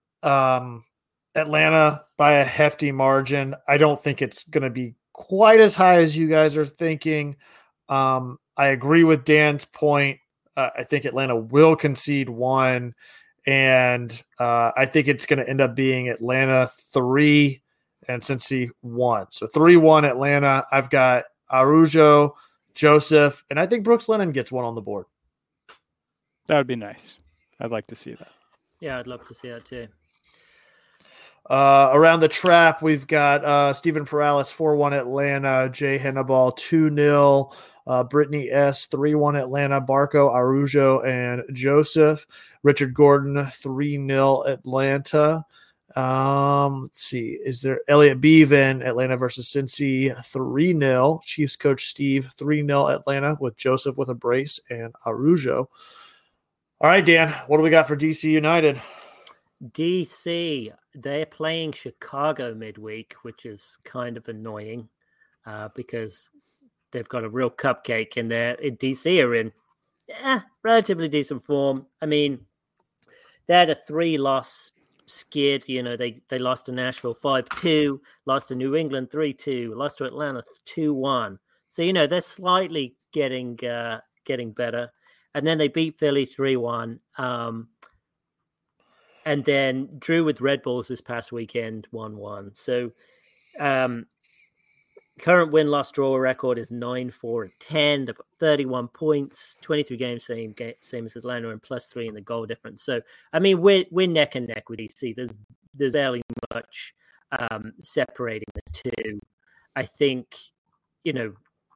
Atlanta by a hefty margin. I don't think it's going to be quite as high as you guys are thinking. I agree with Dan's point. I think Atlanta will concede 1, and I think it's going to end up being Atlanta 3 and Cincy 1. So 3-1 Atlanta. I've got Araujo, Joseph, and I think Brooks Lennon gets 1 on the board. That would be nice. I'd like to see that. Yeah, I'd love to see that too. Around the trap, we've got Stephen Perales 4-1 Atlanta, Jay Hannibal 2-0, Brittany S 3-1 Atlanta, Barco, Araujo, and Joseph. Richard Gordon 3-0 Atlanta. Let's see. Is there Elliot Bevan, Atlanta versus Cincy 3-0. Chiefs coach Steve 3-0 Atlanta with Joseph with a brace and Araujo. All right, Dan, what do we got for DC United? DC, they're playing Chicago midweek, which is kind of annoying because they've got a real cupcake in there. DC are in relatively decent form. I mean, they had a 3-loss skid. You know, they lost to Nashville 5-2, lost to New England 3-2, lost to Atlanta 2-1. So, you know, they're slightly getting better. And then they beat Philly 3-1. And then drew with Red Bulls this past weekend 1-1. So current win-loss draw record is 9-4-10. They've got 31 points, 23 games, same as Atlanta, and +3 in the goal difference. So, I mean, we're neck and neck with DC. There's barely much separating the two. I think, you know,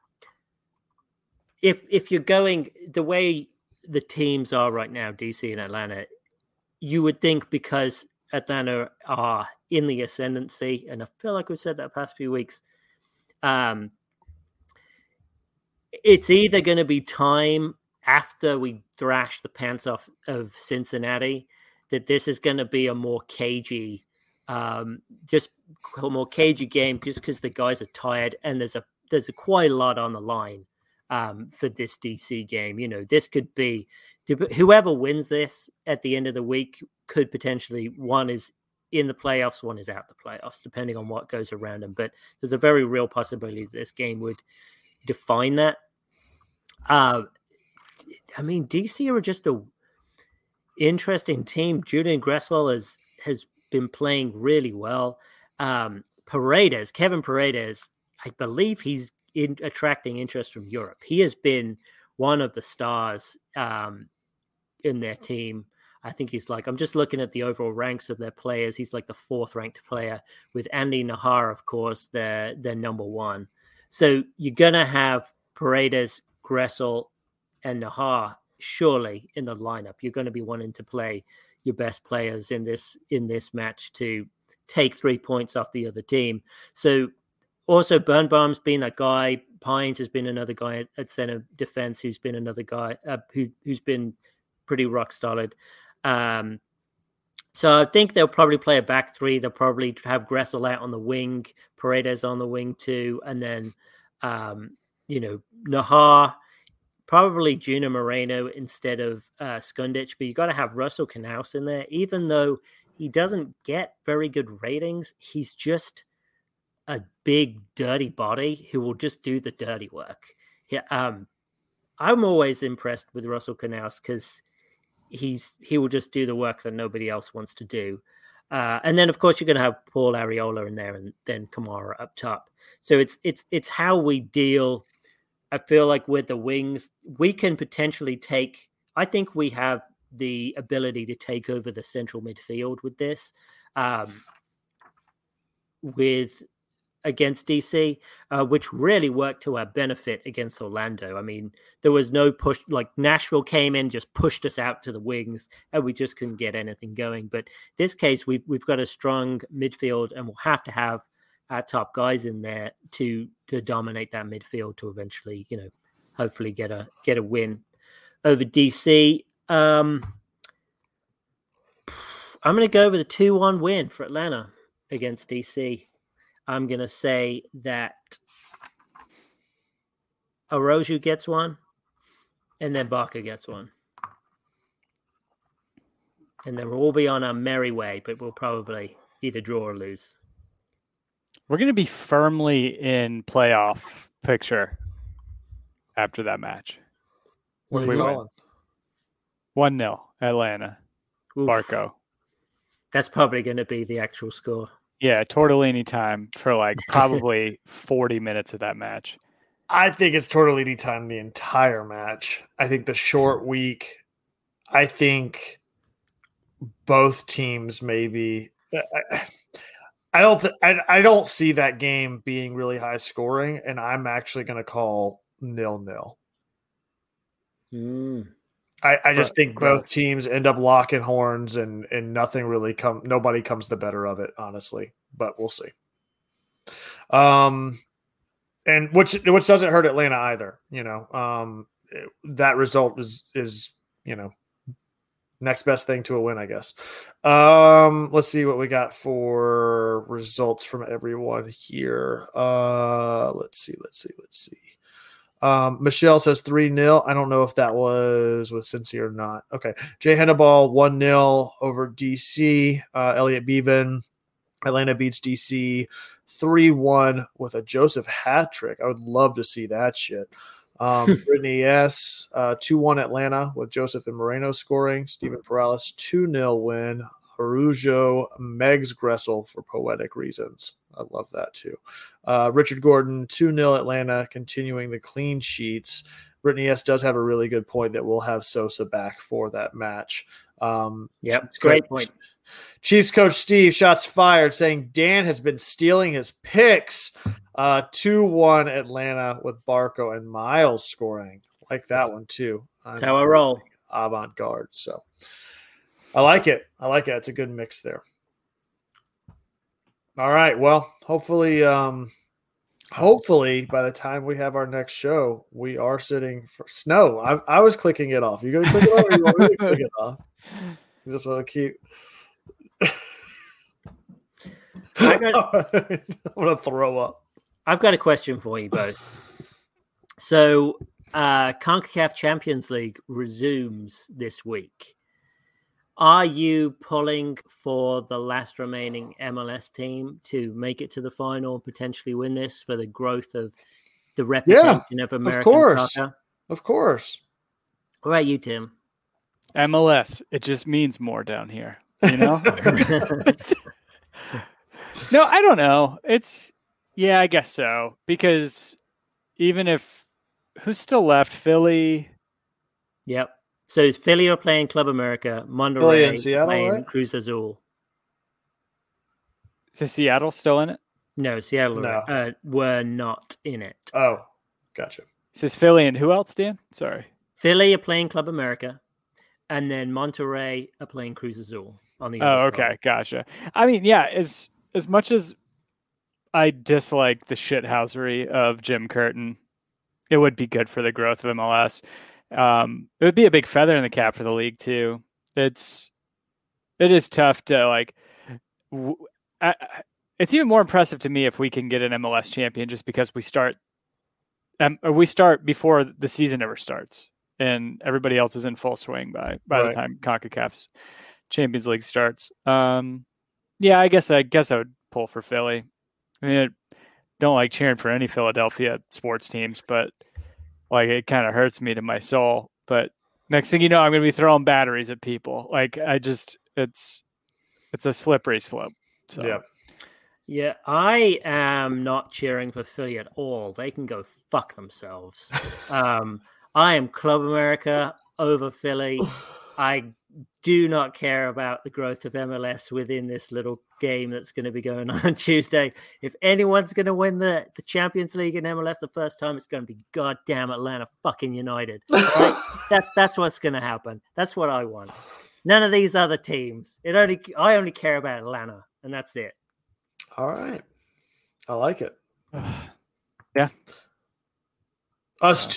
if you're going the way the teams are right now, DC and Atlanta, you would think because Atlanta are in the ascendancy, and I feel like we've said that the past few weeks, it's either going to be time after we thrash the pants off of Cincinnati that this is going to be a more cagey, just a more cagey game, just because the guys are tired and there's a quite a lot on the line for this DC game. You know, this could be whoever wins this at the end of the week could potentially, one is in the playoffs, one is out the playoffs, depending on what goes around them. But there's a very real possibility that this game would define that. I mean, DC are just a interesting team. Julian Gressel has been playing really well. Kevin Paredes, I believe he's attracting interest from Europe. He has been one of the stars in their team. I think he's like, I'm just looking at the overall ranks of their players. He's like the 4th ranked player, with Andy Nahar, of course, their number 1. So you're going to have Paredes, Gressel, and Nahar surely in the lineup. You're going to be wanting to play your best players in this match to take 3 points off the other team. So also Birnbaum's been that guy. Pines has been another guy at center defense who's been another guy who's been pretty rock solid. So I think they'll probably play a back 3. They'll probably have Gressel out on the wing, Paredes on the wing too, and then Nahar, probably Junior Moreno instead of Skundich. But you got to have Russell Knaus in there, even though he doesn't get very good ratings. He's just a big, dirty body who will just do the dirty work. Yeah, I'm always impressed with Russell Knaus because he will just do the work that nobody else wants to do. And then, of course, you're going to have Paul Arriola in there and then Kamara up top. So it's how we deal. I feel like with the wings, we can potentially take. I think we have the ability to take over the central midfield with this. Against DC, which really worked to our benefit against Orlando. I mean, there was no push, like Nashville came in, just pushed us out to the wings, and we just couldn't get anything going. But this case, we've got a strong midfield, and we'll have to have our top guys in there to dominate that midfield to eventually, hopefully get a win over DC. I'm going to go with a 2-1 win for Atlanta against DC. I'm going to say that Oroju gets one, and then Barker gets one. And then we'll all be on our merry way, but we'll probably either draw or lose. We're going to be firmly in playoff picture after that match. What are We you win. calling? 1-0 Atlanta. Oof. Barco. That's probably going to be the actual score. Yeah, Tortellini time for like probably 40 minutes of that match. I think it's Tortellini time the entire match. I think the short week. I think both teams maybe. I don't see that game being really high scoring, and I'm actually going to call 0-0. I just think both teams end up locking horns, and nothing really nobody comes the better of it, honestly. But we'll see. And which doesn't hurt Atlanta either. That result is next best thing to a win, I guess. Let's see what we got for results from everyone here. Let's see. Michelle says 3-0. I don't know if that was with Cincy or not. Okay. Jay Henneball 1-0 over DC. Elliot Bevan. Atlanta beats DC 3-1 with a Joseph hat trick. I would love to see that shit. Brittany S. 2-1 Atlanta with Joseph and Moreno scoring. Steven Perales 2-0 win. Arujo Megs Gressel for poetic reasons. I love that too. Richard Gordon 2-0 Atlanta, continuing the clean sheets. Brittany S. does have a really good point that we'll have Sosa back for that match. Yep, great point. Chiefs coach Steve, shots fired, saying Dan has been stealing his picks. 2-1 Atlanta with Barco and Miles scoring. Like that one too. That's how I roll. Avant-garde. So I like it. It's a good mix there. All right. Well, hopefully by the time we have our next show, we are sitting for snow. I was clicking it off. You going to click it off, or you want me to click it off? You just want to keep. I'm going to throw up. I've got a question for you both. So, CONCACAF Champions League resumes this week. Are you pulling for the last remaining MLS team to make it to the final, potentially win this for the growth of the reputation of American soccer? Of course. What about you, Tim? MLS, it just means more down here, you know? No, I don't know. Yeah, I guess so. Because even if who's still left? Philly. Yep. So Philly are playing Club America, Monterrey and Seattle, playing right? Cruz Azul. Is Seattle still in it? No, Seattle were not in it. Oh, gotcha. It says Philly and who else, Dan? Sorry. Philly are playing Club America, and then Monterrey are playing Cruz Azul on the other okay, side. Gotcha. I mean, yeah, as much as I dislike the shithousery of Jim Curtin, it would be good for the growth of MLS. It would be a big feather in the cap for the league too. It is tough to it's even more impressive to me if we can get an MLS champion, just because we start before the season ever starts and everybody else is in full swing by the time CONCACAF's Champions League starts. Yeah, I guess I would pull for Philly. I mean, I don't like cheering for any Philadelphia sports teams, but like it kind of hurts me to my soul. But next thing you know, I'm going to be throwing batteries at people. Like it's a slippery slope. So. Yeah, I am not cheering for Philly at all. They can go fuck themselves. I am Club America over Philly. I do not care about the growth of MLS within this little game that's going to be going on Tuesday. If anyone's going to win the Champions League in MLS the first time, it's going to be goddamn Atlanta fucking United. Right? That's what's going to happen. That's what I want. None of these other teams. I only care about Atlanta, and that's it. All right. I like it. Yeah. Us too.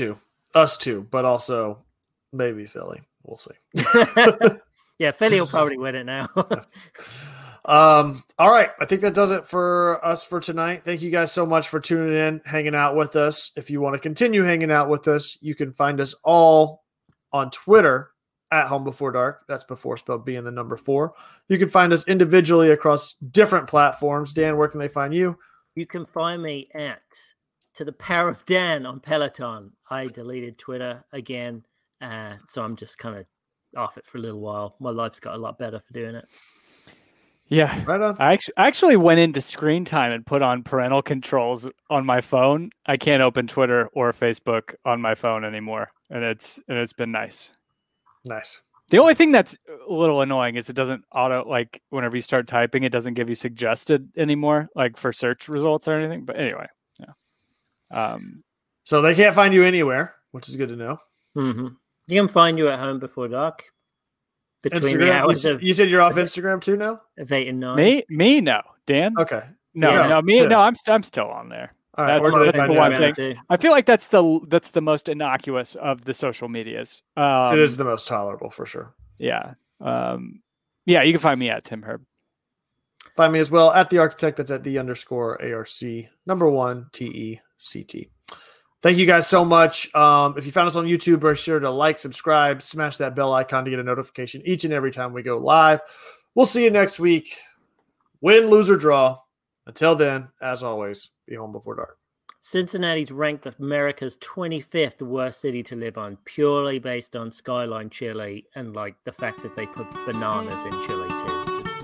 us too, but also maybe Philly. We'll see. Yeah, Philly will probably win it now. All right. I think that does it for us for tonight. Thank you guys so much for tuning in, hanging out with us. If you want to continue hanging out with us, you can find us all on Twitter at Home Before Dark. That's before spelled B and the number 4. You can find us individually across different platforms. Dan, where can they find you? You can find me at To the Power of Dan on Peloton. I deleted Twitter again, so I'm just kind of off it for a little while. My life's got a lot better for doing it. Yeah, Right on. I actually went into screen time and put on parental controls on my phone. I can't open Twitter or Facebook on my phone anymore, and it's been nice. Nice. The only thing that's a little annoying is it doesn't like whenever you start typing, it doesn't give you suggested anymore, like for search results or anything. But anyway, yeah. So they can't find you anywhere, which is good to know. Mm-hmm. You can find you at Home Before Dark between the Instagram. hours You said you're off Instagram too now? of 8 and 9. Me, no, Dan, Okay. no, Yeah, no, me, Tim. no. I'm still on there. All right. That's- Where do they that's find the you one at? thing. I feel like that's the most innocuous of the social medias. It is the most tolerable for sure. Yeah. Yeah, you can find me at Tim Herb. Find me as well at the architect. That's at _ARC #1 TECT. Thank you guys so much. If you found us on YouTube, be sure to like, subscribe, smash that bell icon to get a notification each and every time we go live. We'll see you next week. Win, lose, or draw. Until then, as always, be home before dark. Cincinnati's ranked America's 25th worst city to live on, purely based on skyline chili and like the fact that they put bananas in chili too. Just